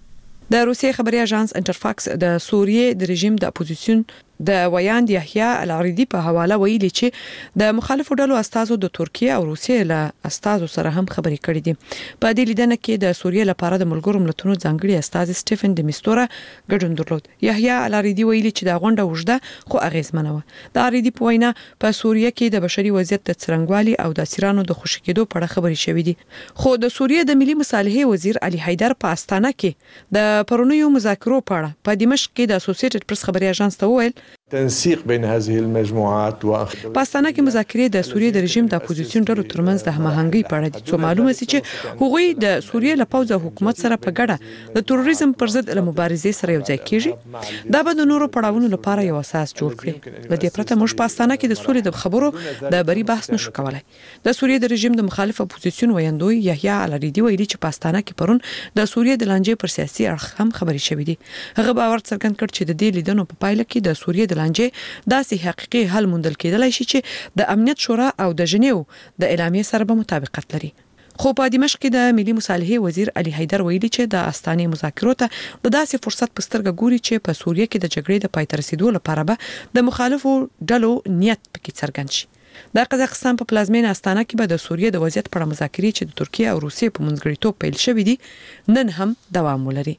د روسیې خبري اژانس انټرفاکس د سوریې د رژیم د اپوزیسیون د ویاند یحیی العریدی په حواله ویلي چې د مخالفو ډلو استازو د ترکیه او روسیې له استازو سره هم خبرې کړې دي. په دې لیدنه کې د سوریې لپاره د ملګرو ملتونو ځانګړي استاذ سټيفن د میستورا ګډون درلود. یحیی العریدی ویلي چې د غونډه وژده خو اغیزمنه و. د عریدی په وینا په سوریې کې د بشري وضعیت د څرنګوالي او د اسیرانو د خوشی کېدو په اړه خبرې شوې دي. خو د سوریې د ملي مصالحې وزیر علي حیدر په استانه کې د پرونیو مذاکرو په اړه په دمشق کې د اسوسییټډ پریس خبري اژانس ته وویل تنسيق بين هذه المجموعات و پاستانه کې مذاکرې د سوریې د رژیم د اپوزیسیون ډلو ترمنځ د هماهنګۍ په اړه دي. څو معلومه سي چې هغوی د سوریې له پوځ او حکومت سره په ګډه د تروریزم پر ضد له مبارزې سره یو ځای کیږي. دا به د نورو پړاوونو لپاره یو اساس جوړ کړي. له دې پرته موږ پاستانه کې د سولې د خبرو د بری بحث نشو کولای. د سوریې د رژیم د مخالف اپوزیسیون ویاندوی یحیی العریدی ویلي چې پاستانه کې پرون د سوریې د لانجې پر سیاسي اړخ هم خبرې شوې دي. هغه باور څرګند کړ چې د دې لیدنو په پایله کې د سوریې د لانجې داسې حقيقي حل موندل کېدلای شي چې د امنیت شورا او د ژنیو د اعلامیې سره به مطابقت لري. خو په دمشق کې د ملي مصالحې وزیر علي حیدر ویلي چې د استانې مذاکرو ته د داسې فرصت په سترګه ګوري چې په سوریه کې د جګړې د پای ته رسیدو لپاره به د مخالفو ډلو نیت پکې څرګند شي. د قزاقستان په پلازمینه استانه کې به د سوریه د وضعیت په اړه مذاکرې چې د ترکیه او روسیې په منځګړیتوب پیل شوې دي نن هم دوام ولري.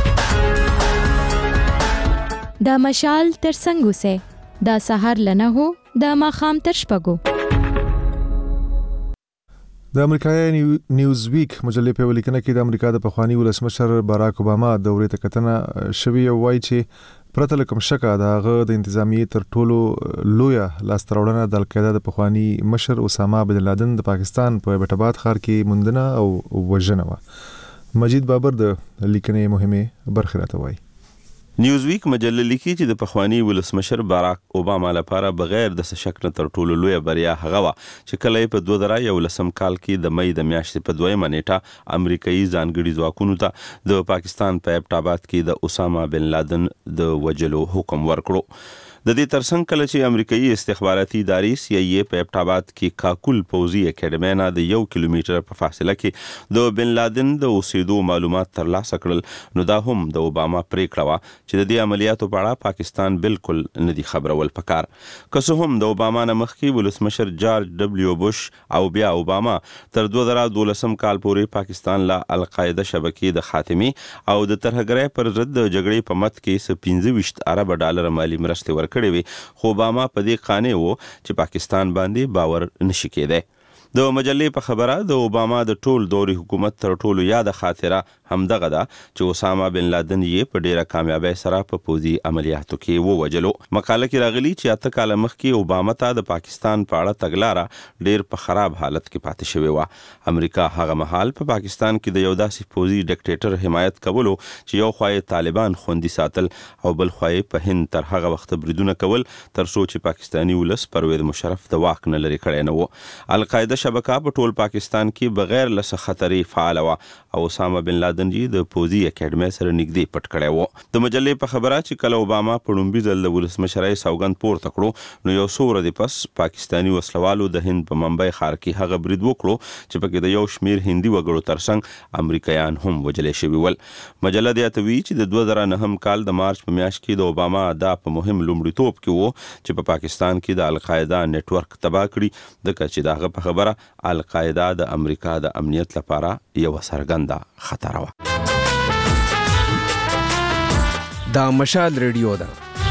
د مشال تر څنګه سه د سحر لنه هو د ماخام تر شپګو. د امریکایي نیوز ویک مجلې په ولیکنه کې د امریکا د پخوانی ولسمشر باراک اوباما دورې ته کتنه شوی او وایي چې پرته له کوم شکه د هغه د انتظامیې تر ټولو لویه لاستهراوړنه د القاعده د پخوانی مشر اسامه بن لادن د پاکستان په ایبټ آباد ښار کې موندنه او وژنه وه. مجید بابر د لیکنې مهمه برخه راته وایي. نیوزویک مجله لیکي چې د پخوانی ولسمشر باراک اوباما لپاره بغیر د شک نه تر ټولو لوی بریا هغه و چې کله په دوه زره یولسم کال کې د مې د میاشتې په دویمه نیټه امریکایي ځانګړي ځواکونو ته د پاکستان په ایبټ آباد کې د اسامه بن لادن د وژلو حکم ورکړو. د دې ترڅنګ کله چې امریکایي استخباراتي ادارې سی ای ای په ایبټ آباد کې کاکول پوزي اکیډمي نه د یو کیلومتر په فاصله کې د بن لادن د اوسېدو معلومات ترلاسه کړل، نو دا هم د اوباما پریکړه وه چې د دې عملیاتو په اړه پاکستان بالکل نه دی خبرول پکار. که څه هم د اوباما نه مخکې ولسمشر جارج ډبلیو بوش او بیا اوباما تر دوه زره دولسم کال پورې پاکستان له القاعده شبکې د خاتمي او د ترهګرۍ پر ضد د جګړې په مت کې پنځه ویشت ارب ډالر مالی مرستې ورکړې کړي وي، خو اوباما په دې قانع و چې پاکستان باندې باور نشي کېدی. د مجلې په خبره د اوباما د ټول دوري حکومت تر ټولو یاد خاطره همدغه ده چې اسامه بن لادن یې په ډیره کامیابی سره په پوځي عملیاتو کې ووجلو. مقاله کې راغلي چې اته کاله مخکې اوباما ته د پاکستان په اړه تګلاره ډیر په خراب حالت کې پاتې شوې وه. امریکا هغه مهال په پاکستان کې د یو داسې پوځي ډیکټیټر حمایت کولو چې یو خوا طالبان خوندي ساتل او بل خوا په هند تر هغه وخت بریدونه کول تر څو چې پاکستاني ولس پرویز مشرف د واک نه لري کړی نه و. القاعده شبکه په ټول پاکستان کې بغیر له خطرې فعال و او اسامه بن لادن جی د پوځي اکیډمي سره نږدې پټ کړی و. د مجلې په خبره چې کله اوباما په لومړي ځل د ولسمشرۍ سوګند پورته کړو، نو یو څو ورځې پس پاکستاني وسلوالو د هند په ممبئی ښار کې هغه برید وکړو چې پکې د یو شمیر هندي وګړو ترڅنګ امریکایان هم وژل شوي ول. مجله زیاتوي چې د دوه زره نهم کال د مارچ په میاشت کې د اوباما دا په مهم لومړیتوب کې و چې په پاکستان کې د القاعده نیټ ورک تباه کړي، ځکه چې دغه په خبره القاعده د امریکا د امنیت لپاره یو څرګنده خطر و. دا مشال ریډیو ده.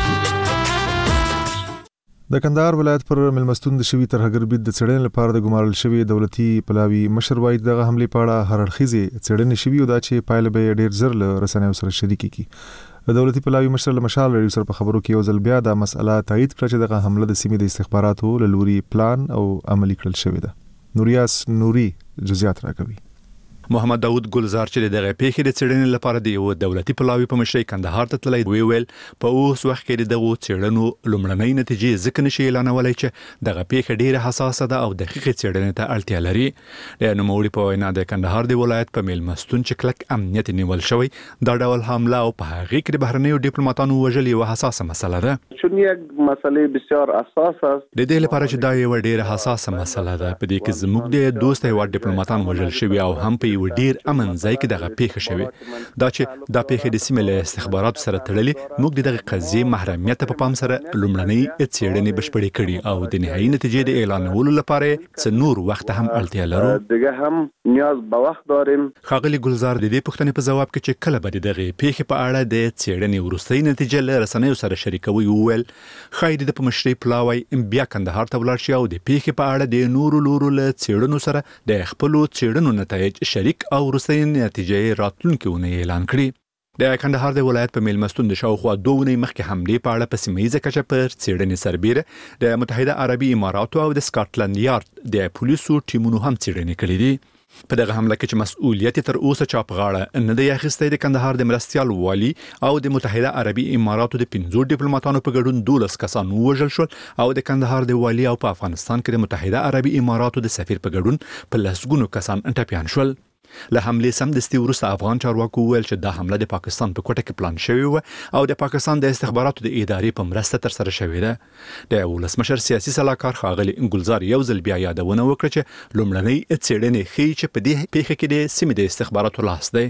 د کندهار ولایت پر ملمستون د شوی ترهګر بید د څېړنې لپاره د ګمارل شوی دولتي پلاوي مشر وایي دغه حمله په اړه هر اړخیزې څېړنې شوي او دا چې پایله به ډیر زر له رسنیو سره شریکې کړي. د دولتي پلاوي مشر له مشال ریډیو سره په خبرو کې یو ځل بیا دا مسله تایید کړه چې دغه حمله د سیمې د استخباراتو له لوري پلان او عملي کړل شوې ده. نوریاس نوري جزئیات راکوي. محمد داوود ګلزار چې دغه پیښې د څېړنې لپاره د یو دولتي پلاوي په مشرۍ کندهار ته تللی وی ویل په اوس وخت کې دغه څېړنو لومړنۍ نتیجې ځکه نشي اعلانولای چې دغه پیښه ډیره حساسه ده او دقیقه څېړنې ته اړتیا لري. د نوموړي په وینا د کندهار د ولایت په میلمستون چې کلک امنیت نیول شوی دا ډول حمله او په هغه کې د بهرنیو ډیپلوماټانو وژل یو حساسه مسله ده. چون یک مسئله بسیار حساس است. د دې لپاره چې دا یو ډیره حساسه مسله ده، په دې کې زموږ د دوست هیواد ډیپلوماټان وژل شوی او هم په یو ډیر امن ځای کې دغه پیښه شوې. دا چې دا پیښه د سیمې له استخباراتو سره تړلې، موږ دغه قضیې محرمیت په پام سره لومړنۍ څېړنې بشپړې کړې او د نهایي نتیجې د اعلانولو لپاره څه نور وخت هم اړتیا لرو. دغه هم نیاز به وخت داریم. ښاغلي ګلزار د دې پوښتنې په ځواب کې چې کله به دغه پیښې په اړه د څېړنې وروستۍ نتیجه له رسنیو سره شریکوي وویل ښایي د په مشرۍ پلاوی بیا کندهار ته ولاړ شي او د پیښې په اړه د نورو لورو له څېړنو سره د خپلو څېړنو نتایج شریک او وروستۍ نتیجې راتلونکي اونۍ اعلان کړي. د کندهار د ولایت په میلمستون د شاوخوا دوه اونۍ مخکې حملې په اړه په سیمه ییزه کچه پر څېړنې سربیره د متحده عربي اماراتو او د سکاټلند یارد د پولیسو ټیمونو هم څېړنې کړې دي. په دغه حمله کې چې مسؤلیت تر اوسه چا په غاړه نه دی اخیستی، د کندهار د مرستیال والي او د متحده عربي اماراتو د پنځو ډیپلوماټانو په ګډون دولس کسان ووژل شول او د کندهار د والي او په افغانستان کې د متحده عربي اماراتو د سفیر په ګډون په لسګونو کسان ټپیان شول. له حملې سمدستي وروسته افغان چارواکو وویل چې دا حمله د پاکستان په کوټه کې پلان شوې وه او د پاکستان د استخباراتو د ادارې په مرسته ترسره شوې ده. د ولسمشر سیاسي سلاکار ښاغلي ګلزار یو ځل بیا یادونه وکړه چې لومړنۍ څېړنې ښیي چې په دې پیښه کې د سیمې د استخباراتو لاس دی.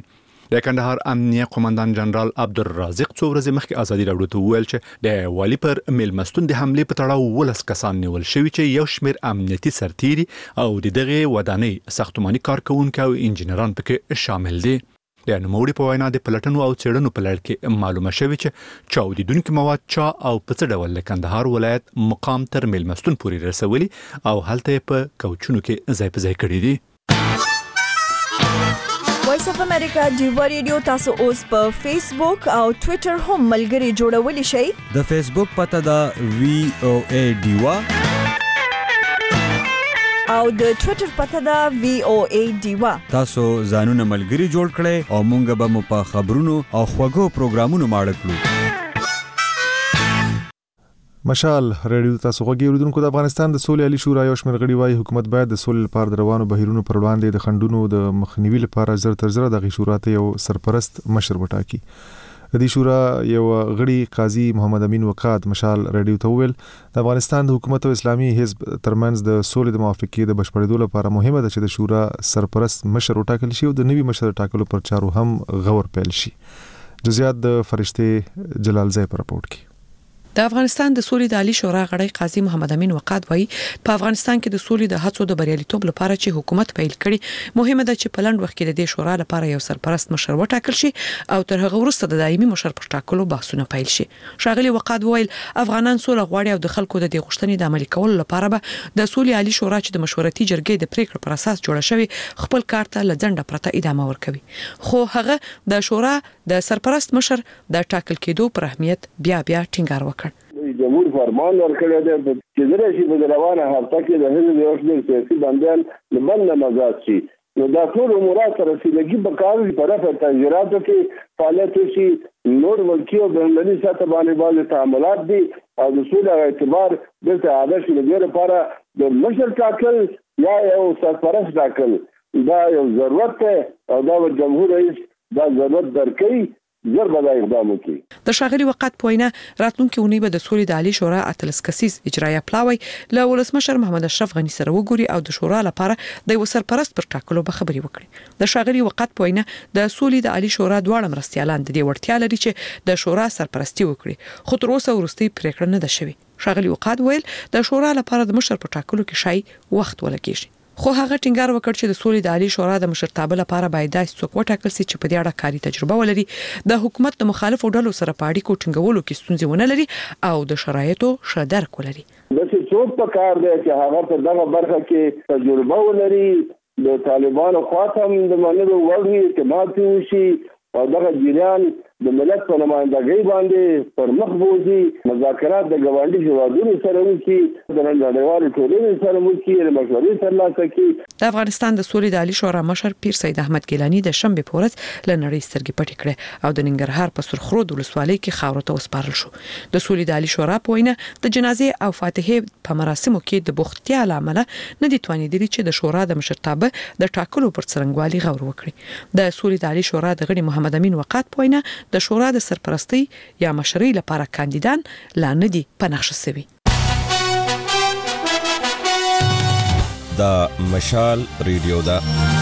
د کندهار امنیه قومندان جنرال عبدالرازق څو ورځې مخکې ازادي راډیو ته وویل چې د والي پر میلمستون د حملې په تړاو ولس کسان نیول شوي چې یو شمېر امنیتي سرتیري او د دغه ودانۍ ساختماني کارکونکي او انجینران پکې شامل دي. د نوموړي په وینا د پلټنو او څېړنو په لړ کې معلومه شوې چې چاودیدونکي مواد چا او په څه ډول د کندهار ولایت مقام تر میلمستون پورې رسولي او هلته په کوچونو کې ځای په ځای کړي دي. وایس اف امریکا ډیوا ریډیو تاسو اوس په فیسبوک او ټوئیټر هم ملګري جوړولی شئ. د فیسبوک پته دا وی او ای ډیوا او د ټوئیټر پته دا وی او ای ډیوا. تاسو ځانونه ملګري جوړ کړئ او مونږ به مو په خبرونو او خوږو پروګرامونو ماړه کړو. مشال ریډیو تاسو غوږی اوریدونکو د افغانستان د سولې عالی شورا یو شمېر غړي وايي حکومت باید د سولې لپاره د روانو بهیرونو پر وړاندې د خنډونو د مخنیوي لپاره زر تر زر د شورا ته یو سرپرست مشر وټاکي. د دې شورا یو غړي قاضي محمد امین وقاد مشال ریډیو ته وویل د افغانستان د حکومت او اسلامي حزب ترمنځ د سولې د موافقې د بشپړېدو لپاره مهمه ده چې د شورا سرپرست مشر وټاکل شي او د نوي مشر ټاکلو پر چارو هم غور پیل شي. جزئیات د فرشته جلال زئی پر راپورټ کې. د افغانستان د سولې د عالی شورا غړی قاضي محمد امین وقاد وایي په افغانستان کې د سولې د هڅو د بریالیتوب لپاره چې حکومت پیل کړي مهمه ده چې په لنډ وخت کې د دې شورا لپاره یو سرپرست مشر وټاکل شي او تر هغه وروسته د دایمي مشر پر ټاکلو بحثونه پیل شي. ښاغلي وقاد وویل افغانان سوله غواړي او د خلکو د دې غوښتنې د عملي کولو لپاره به د سولې عالی شورا چې د مشورتي جرګې د پریکړو پر اساس جوړه شوی خپل کار ته لځنډه پرته ادامه ورکوي. خو هغه د شورا د سرپرست مشر د ټاکل کېدو پر اهمیت بیا بیا ټینګار وکړ. جمهور فرمان ورکړی دی چې د راشي په روانه هفته کې د حزب یو شمېر سیاسي بندیان له بند نه آزاد شي. نو دا ټول امورات سره رسیدګي په کار په رفع تغییراتو کې فعالیت وشي. نور ملکي او بینالمللي سطح باندې بعضې تعاملات دي او د سولې اعتبار دلته عاده شي. د دې لپاره د مشر ټاکل یا یو سرپرست ټاکل دا یو ضرورت دی او دا جمهور رئیس دا ضرورت درکوي زر به اقدام وکړي. د ښاغلي وقاد په وینا راتلونکي اونۍ به د سولې د عالی شورا اتلس کسیز اجرایه پلاوی له ولسمشر محمد اشرف غنی سره وګوري او د شورا لپاره د یو سرپرست پر ټاکلو به خبري وکړي. د ښاغلي وقاد په وینا د سولې د عالی شورا دواړه مرستيالان د دې وړتیا لري چې د شورا سرپرستی وکړي خو تر اوسه ورستي پریکړه نه ده شوې. ښاغلي وقاد ویل د شورا لپاره د مشر پر ټاکلو کې شای وخت ولګیږي. خو هغه ټینګار وکړ چې د سولې د عالی شورا د مشرتابه لپاره باید داسې څوک وټاکل شي چې په دې اړه کاري تجربه ولري د حکومت د مخالفو ډلو سره په اړیکو ټینګولو کې ستونزې ونه لري او د شرایطو ښه درک ولري. داسې څوک په کار دی چې هغه په دغه برخه کې تجربه ولري د طالبانو خواته هم د منلو وړ وي اعتماد وشي او دغه جریان د ملت په نمائندګۍ باندې پر مخ بوځي. مذاکرات د ګاونډي هیوادونو سره وکړي د نړیوالو ټولنې سره وکړي د مشورې ترلاسه کړي. د افغانستان د سولې د عالی شورا مشر پیر سید احمد ګیلانی د شنبه په ورځ له نړۍ سترګې پټې کړې او د ننګرهار په سرخرود ولسوالۍ کې خاورو ته وسپارل شو. د سولې د عالی شورا په وینا د جنازې او فاتحې په مراسمو کې د بوختیا لامل نه دي توانیدلي چې د شورا د مشرتابه د ټاکلو پر څرنګوالي غور وکړي. د سولې د عالی شورا د غړي محمد امین وقاد په وینا د شورا د سرپرستی یا مشرۍ لپاره کاندیدان لا نه دي په نقشه شوي. دا مشال ریډیو دا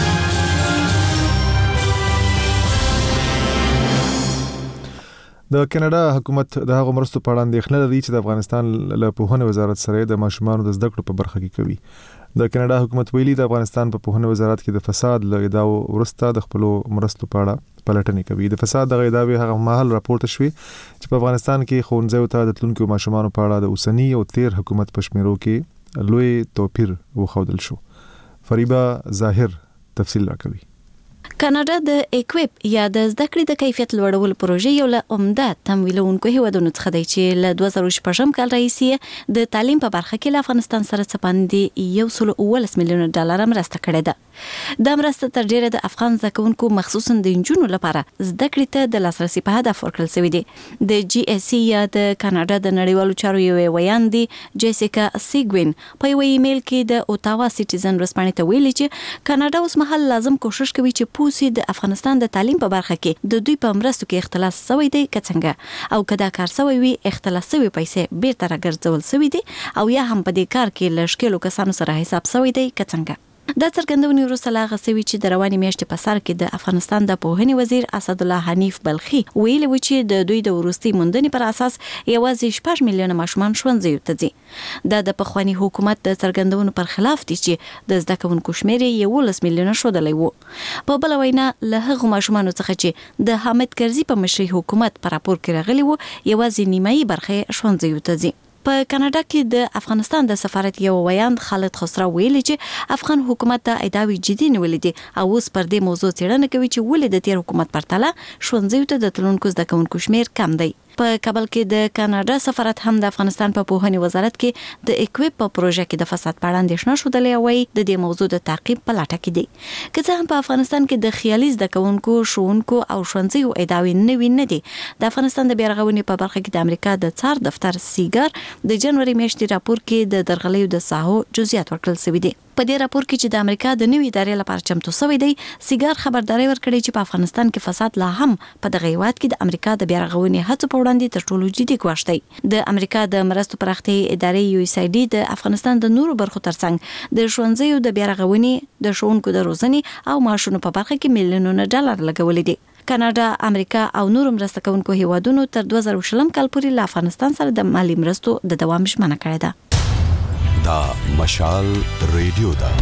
د کاناډا حکومت د هغو مرستو په اړه اندېښنه لري چې د افغانستان له پوهنې وزارت سره د ماشومانو د زده کړو په برخه کې کوي. د کاناډا حکومت ویلي د افغانستان په پوهنې وزارت کې د فساد له ادعاو وروسته د خپل مرستو په اړه پلټنې کوي. د فساد د ادعاوې هغه مهال راپورته شوې چې په افغانستان کې ښوونځیو ته د تلونکو ماشومانو په اړه د اوسنی او تیر حکومت په شمیرو کې لوی توپیر وښودل شو. فریبا ظاهر تفصیل راکوي. کاناډا د ایکویپ یا د زده کړې د کیفیت لوړولو پروژې یو له عمده تمویلونکو هیوادونو څخه دی چې له دوه زره شپږم کال راهیسې د تعلیم په برخه کې له افغانستان سره څه باندې یو سل اوولس میلیونه ډالر مرسته کړې ده. دا مرسته تر ډیره د افغان زده کوونکو مخصوصا د نجونو لپاره زده کړې ته د لاسرسي په هدف ورکړل شوی دی. د جی اس سی یا د کاناډا د نړیوالو چارو یو ویاندې جیسیکا سیګوین په یو ایمیل کې د اوټاوا سټیزن ورسپانې ته ویلي چې کاناډا اوس مهال لازم کوشش کوي چې پوسی د افغانستان د تعلیم په برخه کې د دوی په مرستو کې اختلاس شوی دی که څنګه او کدا کار شوی وي اختلاس شوی پیسې بیرته راګرځول شوی دي او یا هم په دې کار کې لشکلو کسانو سره حساب شوی دی که څنګه. دا څرګندونې وروسته لا غسوي چې د رواني میاشتې په سر کې د افغانستان د پوهنې وزیر اسد الله حنیف بلخي ویلي و چې د دوی د وروستي موندنې پر اساس یوازې شپږ میلیونه ماشومان ښوونځیو ته ځي. دا د پخواني حکومت د څرګندونو پر خلاف دي چې د زده کوونکو شمېر یې یولس میلیونه ښودلی و. په بله وینا له هغو ماشومانو څخه چې د حامد کرزي په مشرۍ حکومت په راپور کې راغلي وو یوازې نیمایي برخه ښوونځیو ته ځي. په کاناډا کې د افغانستان د سفارت یو ویاند خالد خسرو ویلي چې افغان حکومت د ادعاوې جدي نیولې دي او اوس پر دې موضوع څېړنه کوي چې ولې د تیر حکومت پرتله ښوونځیو ته د تلونکو زده کوونکو شمېر کم دی. په کابل کې د کاناډا سفارت هم د افغانستان په پوهنې وزارت کې د اکویپ په پروژه کې د فساد په اړه اندېښنه ښودلې او وايي د دې موضوع د تعقیب په لټه کې دي. که څه هم په افغانستان کې د خیالي زده کوونکو ښوونکو او ښوونځیو ادعاوې نوي نه دي، د افغانستان د بیارغونې په برخه کې د امریکا د څار دفتر سیګار د جنوري میاشتې راپور کې د درغلیو د ساحو جزئیات ورکړل شوي دي. په دې راپور کې چې د امریکا د نوي ادارې لپاره چمتو شوی دی، سیګار خبرداري ورکړي چې په افغانستان کې فساد لا هم په دغه هیواد کې د امریکا د بیارغونې هڅو په وړاندې تر ټولو جدي ګواښ دی. د امریکا د مرستو پراختیا ادارې یو اس ای ډي د افغانستان د نورو برخو ترڅنګ د ښوونځیو د بیارغونې، د ښوونکو د روزنې او معاشونو په برخه کې میلیونونه ډالر لګولي دي. کاناډا، امریکا او نورو مرسته کوونکو هیوادونو تر دوه زره شلم کال پورې له افغانستان سره د مالی مرستو د دوام ژمنه کړې ده. دا مشال ریډیو ده.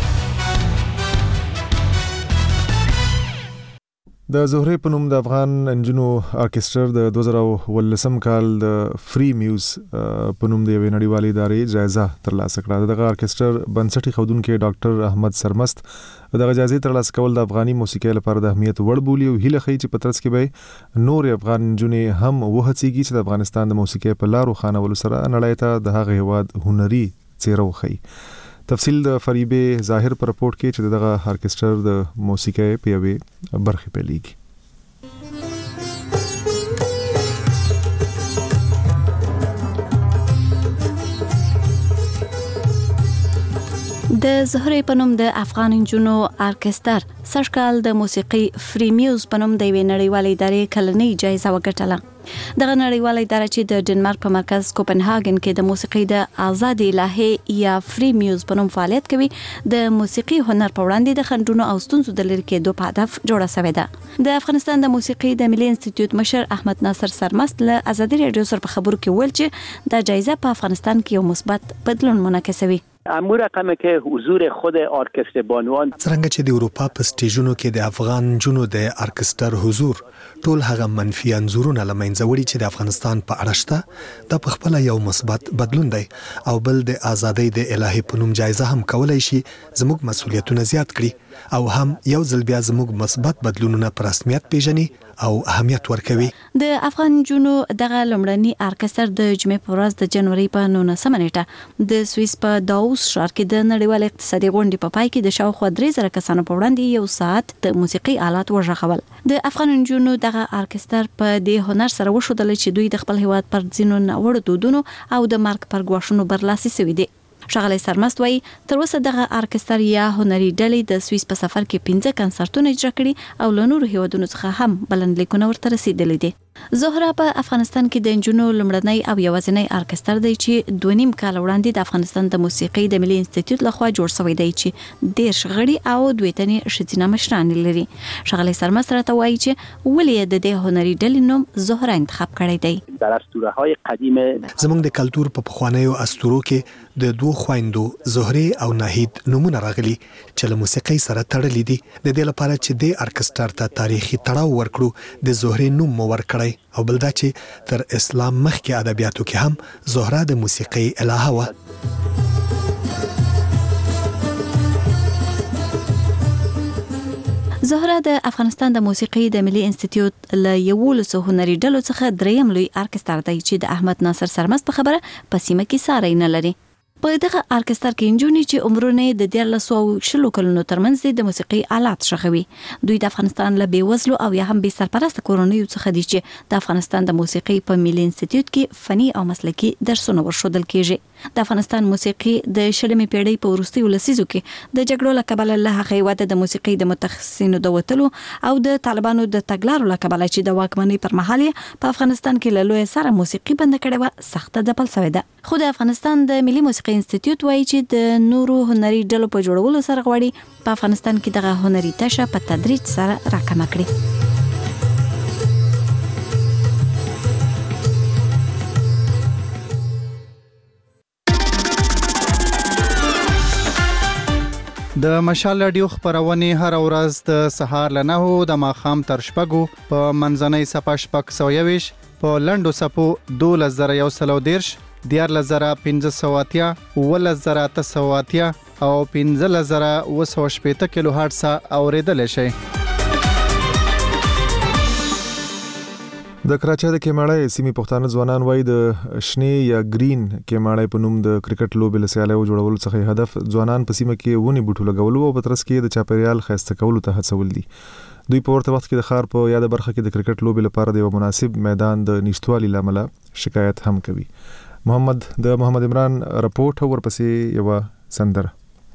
د زهره په نوم د افغان انجنونو ارکستر د دوه زره ولسم کال د فری میوز په نوم د یوې نړیوالې ادارې جایزه ترلاسه کړه. دغه ارکستر بنسټي ښودونکی ډاکټر احمد سرمست دغه جایزې ترلاسه کول د افغاني موسیقۍ لپاره د اهمیت وړ بولي او هیله ښیي چې په ترڅ کې به نور افغان انجونې هم وهڅېږي چې د افغانستان د موسیقۍ په لارو خانولو سره نړۍ ته د هغه هیواد هنري څیره وښیي. تفصیل د فریبې ظاهر پر رپورټ کې چې دغه ارکستر د موسیقۍ په یوې برخې پیلېږي. د زهره په نوم د افغان انجونو ارکستر سږکال د موسیقي فری میوز په نوم د یوې نړیوالې ادارې کلنۍ جایزه وګټله. دغه نړیواله اداره چې د ډنمارک په مرکز کوپنهاګن کې د موسیقي د آزادې الهې یا فری میوز په نوم فعالیت کوي، د موسیقي هنر په وړاندې د خنډونو او ستونزو د لرې کېدو په هدف جوړه شوې ده. د افغانستان د موسیقي د ملي انسټیټیوټ مشر احمد ناصر سرمست له ازادي رادیو سره په خبرو کې ویل چې دا جایزه په افغانستان کې یو مثبت بدلون منعکسوي. امو رقمه که حضور خود ارکستر بانوان څنګه چې د اروپا په سټیجونو کې د افغان جنو د ارکستر حضور ټول هغه منفي انځورونه لمنځه وړي چې د افغانستان په اړه شته، دا په خپل یو مثبت بدلون دی او بل د ازادۍ د الهي په نوم جایزه هم کولای شي زموږ مسولیتونه زیات کړي او هم یو ځل بیا زموږ مثبت بدلونونه په رسمیت پیژني او اهمیت ورکوي. د افغان جنو دغه لومړني ارکستر د جمعې په ورځ د جنوري په نولسمه نیټه د سویس په داووس ښار کې د نړیوال اقتصادي غونډې په پای کې د شاوخوا درې زره کسانو په وړاندې یو ساعت د موسیقي آلات وژغول. د افغان جنو دغه ارکستر په دې هنر سره وښودل چې دوی د خپل هیواد پر ځینو ناوړو دودونو او د مرګ پر ګواښونو برلاسي شوي دي. ښاغلی سرمست وایي تر اوسه دغه ارکستر یا هنري ډلې د سویس په سفر کې پنځه کنسرتونه اجرا کړي او له نورو هیوادونو څخه هم بلنلیکونه ورته رسیدلي دي. زهره په افغانستان کې د انجونو لومړنی او یوازینی ارکستر دی چې دوه نیم کال وړاندې د افغانستان د موسیقۍ د ملي انسټیټیوټ لخوا جوړ شوی دی چې دېرش غړي او دوه تنې ښځینه مشران لري. ښاغلی سرمست راته وایي چې ولې د دې هنري ډلې نوم زهره انتخاب کړی دی. در اسطوره‌های قدیم زموږ د کلتور په پخوانیو اسطورو کې د دوه خويندو زهره او ناهید نومونه راغلي چې له موسیقۍ سره تړلي دي. د دې لپاره چې د ارکستر ته تاریخي تړاو ورکړو د زهره نوم مو ورکړی او بل دا چې تر اسلام مخکې ادبیاتو کې هم زهره د موسیقۍ الهه وه. زهره د افغانستان د موسیقۍ د ملي انسټیټیوټ له یولسو هنري ډلو څخه دریم لوی ارکستر دی چې د احمد ناصر سرمست په خبره په سیمه کې ساری نه لري. په دغه ارکستر کې انجونې چې عمرونه د دیارلسو او شلو کلونو ترمنځ د موسیقي آلات شخوي. دوی د افغانستان له بیوزلو او یا هم بې سرپرسته کورنیو څخه دي چې د افغانستان د موسیقي په ملي انسټیټیوټ کې فني او مسلکي درسونه ورښودل کیږي. د افغانستان موسیقي د شلمې پیړۍ په وروستیو لسیزو کې د جګړو له کبله له هغه هیواده د موسیقي د متخصصینو د وتلو او د طالبانو د تګلارو له کبله چې د واکمنۍ پر مهال په افغانستان کې له لوی سره موسیقي بند کړې و سخته ځپل شوې ده. خو د افغانستان د ملي موسیقي موسیقي انسټیټیوټ وایي چې د نورو هنري ډلو په جوړولو سره غواړي په افغانستان کې دغه هنري تشه په تدریج سره راکمه کړي. د مشال رادیو خبرونه هر ورځ د سهار له نهو د ماښام تر شپږو په منځنۍ صفه شپږ سوه یویش په لنډو صفو دولس زره یو سل او دېرش دیارلس زره پنځه سوه اتیا اوولس زره اته سوه اتیا او پنځلس زره اوه سوه شپېته کیلو هرټز اورېدلی شئ. د کراچۍ د کیماړۍ سیمې پښتانه ځوانان وایي د شنې یا گرین کیماړۍ په نوم د کرکټ لوبې له سیالیو جوړولو څخه هدف ځوانان په سیمه کې ونې بوټو لګولو او په ترڅ کې د چاپیریال ښایسته کولو ته هڅول دي. دوی په ورته وخت کې د ښار په یاده برخه کې د کرکټ لوبې لپاره د یو مناسب میدان د نشتوالي له امله شکایت هم کوي. محمد د محمد عمران رپورټ ورپسې یو سندره.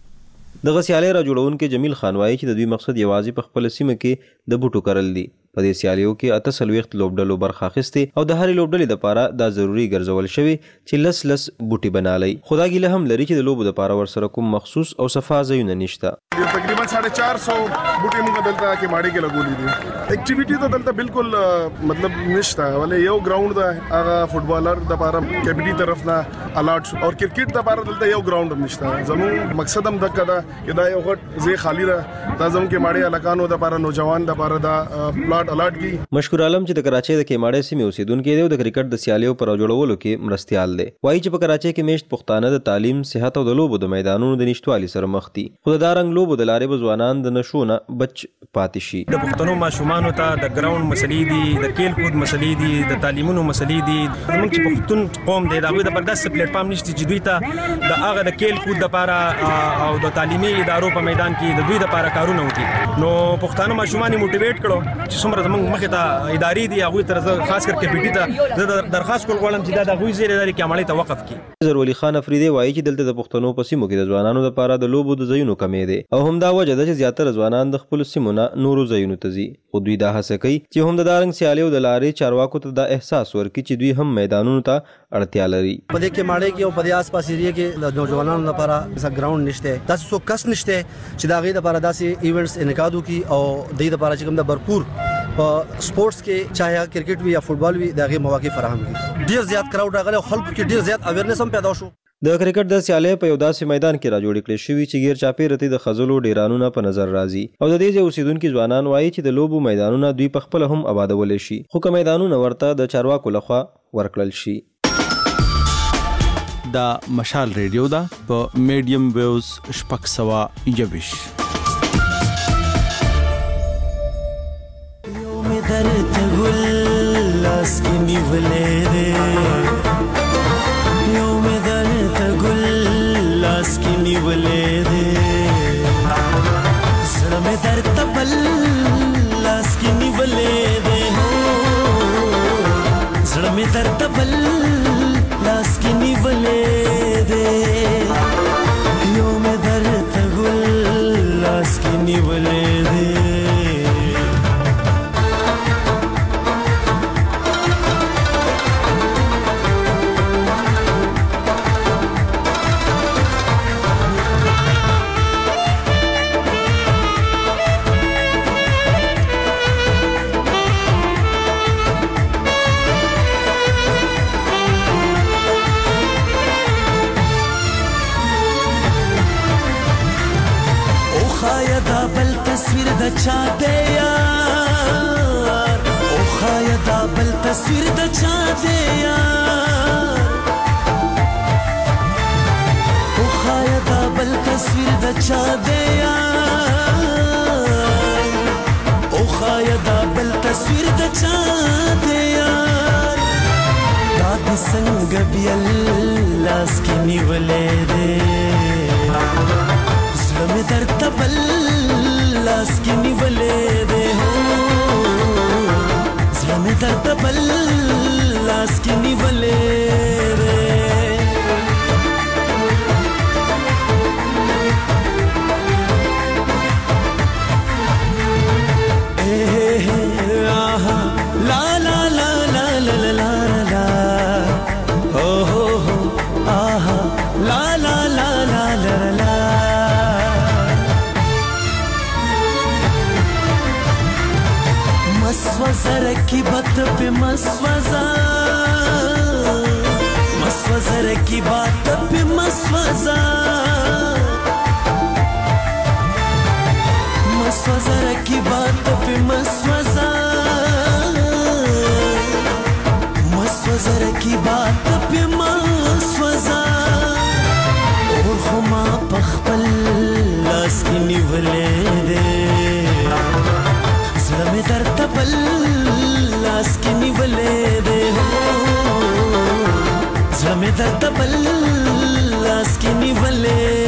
د غسیالي را جوړونکو جمیل خان وایي چې د دوی مقصد یوازې په خپل سیمه کې د بوټو کرل دي. په دې سیالیو کې اته څلوېښت لوبډلو برخه اخیستې او د هرې لوبډلې دپاره دا ضروري ګرځول شوي چې لس لس بوټي بنالی. خو دا ګیله هم لري چې د لوبو دپاره ورسره کوم مخصوص او صفا ځایونه نشته. تقریبا ساڑھے چار سو بوټي موږ دلته کې ماړي کې لګولې دي. اکټیویټي ته دلته بالکل مطلب نشته ولې یو ګراوند ده هغه فوټبالر دپاره کیپټي طرف نه الاټ شو او کرکټ دپاره دلته یو ګراوند هم نشته. زموږ مقصد هم دغه ده چې دا یو غټ ځای خالی ده دا زموږ کې ماړي الکانو دپاره نوجوان دپاره دا پلاټ الاټ کی. مشکور عالم چې د کراچۍ د کیماړۍ سیمې اوسیدونکی دی او د کرکټ د سیالیو پر جوړولو کې مرستیال دی. وایي چې په کراچۍ کې میشت پښتانه د تعلیم، صحت او د لوبو د میدانونو د نشتوالي سره مخ دي. خو د دارنګ لوبو د لارې به ځوانان د نشو نه بچ پاتې شي. د پښتنو ماشومانو ته د ګراوند مسلې دي، د کیل کود مسلې دي، د تعلیمونو مسلې دي. زموږ چې پښتون قوم دی د هغوی دپاره داسې پلیټ فارم نشته چې دوی ته د هغه د کیل کود دپاره او د تعلیمي ادارو په میدان کې د دوی دپاره کارونه وکړي. نو پښتانه ماشومان یې موټیویټ کړو چې څومره زموږ مخې ته ادارې دي هغوی ته خاص کر کیپټي ته زه درخواست کول غواړم چې دا د هغوی زیرې لري کیماړۍ ته وقف کړي. ظهور علي خان افریدی وایي چې دلته د پښتنو په سیمو کې د ځوانانو لپاره د لوبو د ځایونو کمې دی او همدا وجه ده چې زیاتره ځوانان د خپلو سیمو نه نورو ځایونو ته ځي. خو دوی دا هڅه کوي چې هم د دارنګ سیالیو د لارې چارواکو ته دا احساس ورکړي چې دوی هم میدانونو ته اړتیا لري. په دې کیماړۍ کې او په دې آس پاس ایریا کې د نوجوانانو لپاره څه ګراوند نشته، داسې څوک کس نشته چې د هغې دپاره داسې ایونټس انعقاد وکړي او د دې دپاره چې کوم د برپور په سپورټس کې چاهه کرکټ وي یا فوټبال وي د هغې مواقع فراهم کړي. ډېر زیات کراوډ راغلی او خلکو کې ډېر زیات اویرنس هم پیدا شو. د کرکټ د سیالۍ په یو داسې میدان کې را جوړې کړې شوي چې غیر چاپېره د خځلو ډیرانونه په نظر راځي او د دې ځای اوسیدونکي ځوانان وایي چې د لوبو میدانونه دوی په خپله هم آبادولی شي، خو که میدانونه ورته د چارواکو لخوا ورکړل شي. دا مشال ریډیو ده په میډیم ویوز شپږ سوه یویش. درته ګل لاس کې نیولې دی، یو مې درته ګل لاس کې نیولې دی، زړه مې درته بل لاس کې نیولې دی، زړه مې درته بل لاس کې نیولې دی، یو مې درته ګل لاس کې نیولې دی. تصویر د چا دی یار، او خایا دا بل تصویر د چا دی یار، او خایا دا بل تصویر د چا دی یار، او خایا دا بل تصویر د چا دی یار، دا د څنګه بیا لاس کې نیولې دی، زړه مې درته بل لاس کې نیولې دی، زړه مې درته بل لاس کې نیولې دی. لا لا لا لا لا لا لا لا، او هو هو آها لا لا बात पे मस्वजा मस्वजा रे की बात पे मस्वजा मस्वजा रे की बात पे मस्वजा मस्वजा रे की बात पे मस्वजा और खुमा पखपल लास की निवले दे زړه مې درته بل لاس کې نیولې دی زړه مې درته بل لاس کې نیولې